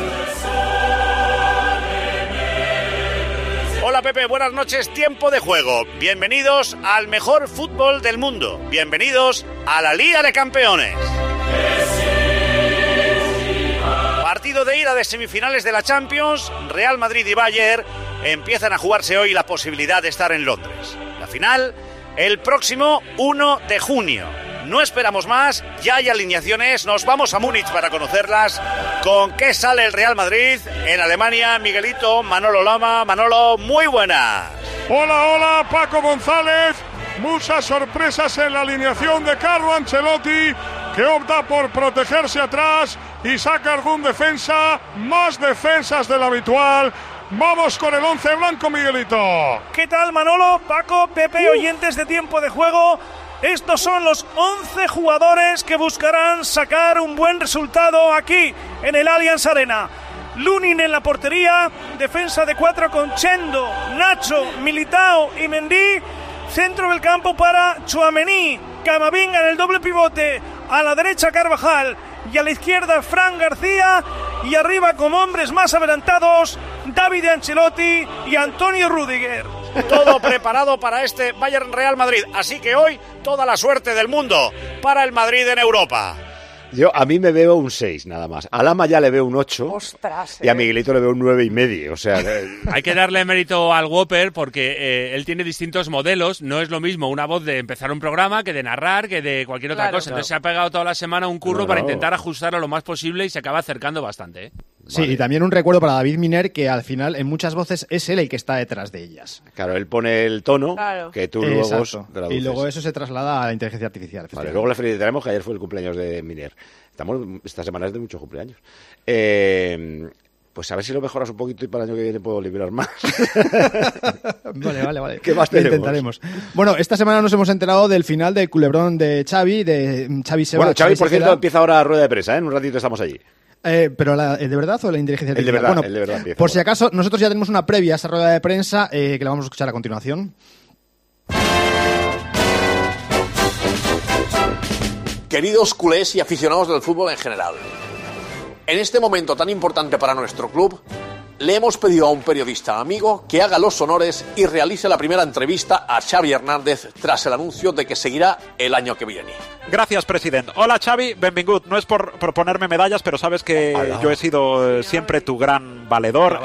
Speaker 1: Hola Pepe, buenas noches, tiempo de juego. Bienvenidos al mejor fútbol del mundo. Bienvenidos a la Liga de Campeones. Partido de ida de semifinales de la Champions, Real Madrid y Bayern empiezan a jugarse hoy la posibilidad de estar en Londres. La final, el próximo 1 de junio. No esperamos más, ya hay alineaciones, nos vamos a Múnich para conocerlas. ¿Con qué sale el Real Madrid? En Alemania, Miguelito, Manolo Lama. Manolo, muy buenas.
Speaker 2: Hola, Paco González. Muchas sorpresas en la alineación de Carlo Ancelotti, que opta por protegerse atrás y saca algún defensa, más defensas de lo habitual. Vamos con el 11 blanco, Miguelito.
Speaker 13: ¿Qué tal, Manolo, Paco, Pepe, oyentes de tiempo de juego? Estos son los 11 jugadores que buscarán sacar un buen resultado aquí, en el Allianz Arena. Lunin en la portería, defensa de 4 con Chendo, Nacho, Militao y Mendy. Centro del campo para Tchouaméni, Camavinga en el doble pivote, a la derecha Carvajal y a la izquierda Fran García, y arriba como hombres más adelantados David Ancelotti y Antonio Rüdiger.
Speaker 1: Todo preparado para este Bayern Real Madrid, así que hoy toda la suerte del mundo para el Madrid en Europa. A mí me veo un 6 nada más. A Lama ya le veo un 8.
Speaker 8: Ostras.
Speaker 1: Y a Miguelito le veo un 9,5. O sea,
Speaker 14: hay que darle mérito al Whopper porque él tiene distintos modelos. No es lo mismo una voz de empezar un programa que de narrar, que de cualquier otra cosa. Entonces se ha pegado toda la semana un curro para intentar ajustarlo lo más posible y se acaba acercando bastante, ¿eh?
Speaker 3: Sí, vale. Y también un recuerdo para David Miner, que al final en muchas voces es él el que está detrás de ellas.
Speaker 1: Claro, él pone el tono que tú luego traduces.
Speaker 3: Y luego eso se traslada a la inteligencia artificial.
Speaker 1: Vale, luego le felicitaremos, que ayer fue el cumpleaños de Miner. Esta semana es de muchos cumpleaños. Pues a ver si lo mejoras un poquito y para el año que viene puedo liberar más.
Speaker 3: Vale.
Speaker 1: ¿Qué más tenemos?
Speaker 3: Lo intentaremos. Bueno, esta semana nos hemos enterado del final del culebrón de Xavi, de Xavi Seba.
Speaker 1: Bueno, Xavi, por cierto, empieza ahora a rueda de prensa, ¿eh? En un ratito estamos allí.
Speaker 3: ¿Pero ¿el de verdad o la inteligencia artificial?
Speaker 1: El de verdad empieza.
Speaker 3: Por si acaso, nosotros ya tenemos una previa a esa rueda de prensa que la vamos a escuchar a continuación.
Speaker 15: Queridos culés y aficionados del fútbol en general, en este momento tan importante para nuestro club, le hemos pedido a un periodista amigo que haga los honores y realice la primera entrevista a Xavi Hernández tras el anuncio de que seguirá el año que viene.
Speaker 25: Gracias, presidente. Hola, Xavi, benvingut. No es por ponerme medallas, pero sabes que yo he sido siempre tu gran valedor.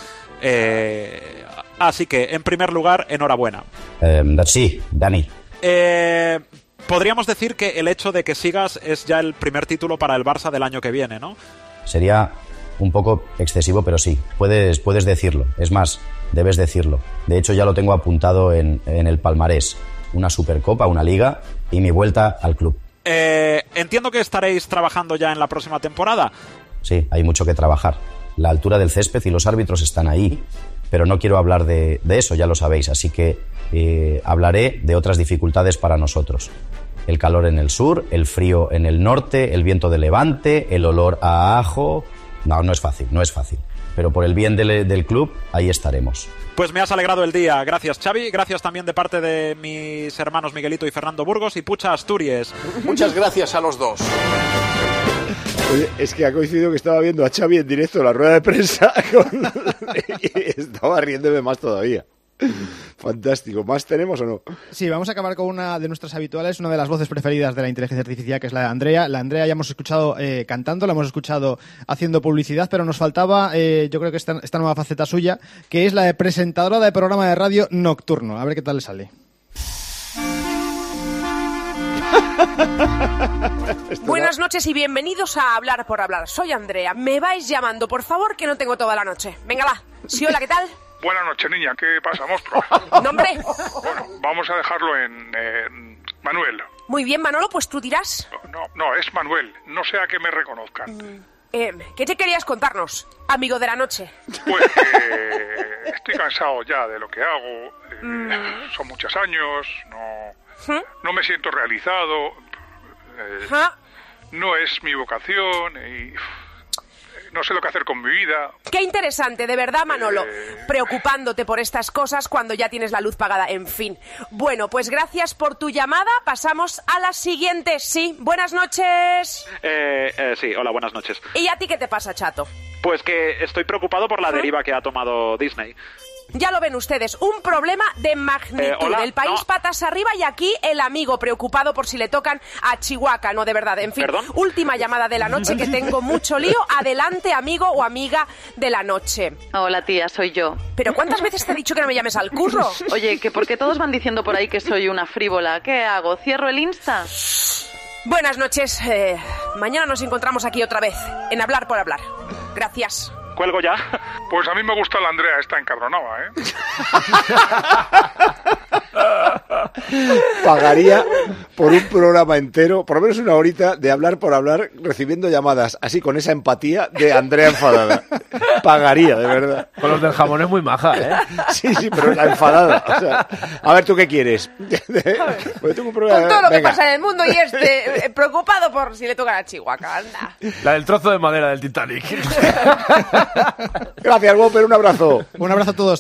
Speaker 25: Así que, en primer lugar, enhorabuena.
Speaker 16: Sí, Dani.
Speaker 25: Podríamos decir que el hecho de que sigas es ya el primer título para el Barça del año que viene, ¿no?
Speaker 16: Sería un poco excesivo, pero sí, puedes decirlo. Es más, debes decirlo. De hecho, ya lo tengo apuntado en el palmarés. Una Supercopa, una Liga y mi vuelta al club.
Speaker 25: Entiendo que estaréis trabajando ya en la próxima temporada.
Speaker 16: Sí, hay mucho que trabajar. La altura del césped y los árbitros están ahí, pero no quiero hablar de eso, ya lo sabéis. Así que hablaré de otras dificultades para nosotros. El calor en el sur, el frío en el norte, el viento de levante, el olor a ajo... No es fácil, no es fácil. Pero por el bien del club, ahí estaremos.
Speaker 25: Pues me has alegrado el día. Gracias, Xavi. Gracias también de parte de mis hermanos Miguelito y Fernando Burgos y Pucha Asturias.
Speaker 15: Muchas gracias a los dos.
Speaker 1: Oye, es que ha coincidido que estaba viendo a Xavi en directo en la rueda de prensa y estaba riéndome más todavía. Fantástico. ¿Más tenemos o no?
Speaker 3: Sí, vamos a acabar con una de nuestras habituales, una de las voces preferidas de la inteligencia artificial, que es la de Andrea. La Andrea ya hemos escuchado cantando, la hemos escuchado haciendo publicidad, pero nos faltaba, yo creo que esta nueva faceta suya, que es la de presentadora de programa de radio nocturno. A ver qué tal le sale.
Speaker 8: Buenas noches y bienvenidos a Hablar por Hablar. Soy Andrea. Me vais llamando, por favor, que no tengo toda la noche. Venga, va. Sí, hola, ¿qué tal?
Speaker 2: Buenas noches, niña. ¿Qué pasa, monstruo?
Speaker 8: ¿Nombre?
Speaker 2: Bueno, vamos a dejarlo en Manuel.
Speaker 8: Muy bien, Manolo, pues tú dirás.
Speaker 2: No, es Manuel. No sea que me reconozcan.
Speaker 8: ¿Qué te querías contarnos, amigo de la noche?
Speaker 2: Pues estoy cansado ya de lo que hago. Son muchos años. No me siento realizado. No es mi vocación y... No sé lo que hacer con mi vida.
Speaker 8: Qué interesante, de verdad, Manolo. Preocupándote por estas cosas cuando ya tienes la luz pagada. En fin. Bueno, pues gracias por tu llamada. Pasamos a la siguiente. Sí, buenas noches.
Speaker 25: Sí, hola, buenas noches.
Speaker 8: ¿Y a ti qué te pasa, chato?
Speaker 25: Pues que estoy preocupado por la deriva que ha tomado Disney.
Speaker 8: Ya lo ven ustedes, un problema de magnitud.
Speaker 25: Hola,
Speaker 8: el país patas arriba y aquí el amigo preocupado por si le tocan a Chihuahua. No, de verdad, en fin.
Speaker 25: ¿Perdón?
Speaker 8: Última llamada de la noche, que tengo mucho lío. Adelante, amigo o amiga de la noche.
Speaker 5: Hola, tía, soy yo.
Speaker 8: ¿Pero cuántas veces te he dicho que no me llames al curro?
Speaker 5: Oye, que porque todos van diciendo por ahí que soy una frívola. ¿Qué hago? ¿Cierro el Insta?
Speaker 8: Buenas noches. Mañana nos encontramos aquí otra vez, en Hablar por Hablar. Gracias.
Speaker 2: ¿Cuelgo ya? Pues a mí me gusta la Andrea, está encabronada,
Speaker 1: Pagaría por un programa entero, por lo menos una horita, de Hablar por Hablar, recibiendo llamadas así con esa empatía de Andrea enfadada. Pagaría, de verdad.
Speaker 7: Con los del jamón es muy maja, ¿eh?
Speaker 1: Sí, pero la enfadada. O sea, a ver, ¿tú qué quieres?
Speaker 8: Pues tengo un problema. Con todo lo que pasa en el mundo y preocupado por si le tocan a Chihuahua. Anda.
Speaker 7: La del trozo de madera del Titanic.
Speaker 1: Gracias, Whopper, un abrazo.
Speaker 3: Un abrazo a todos.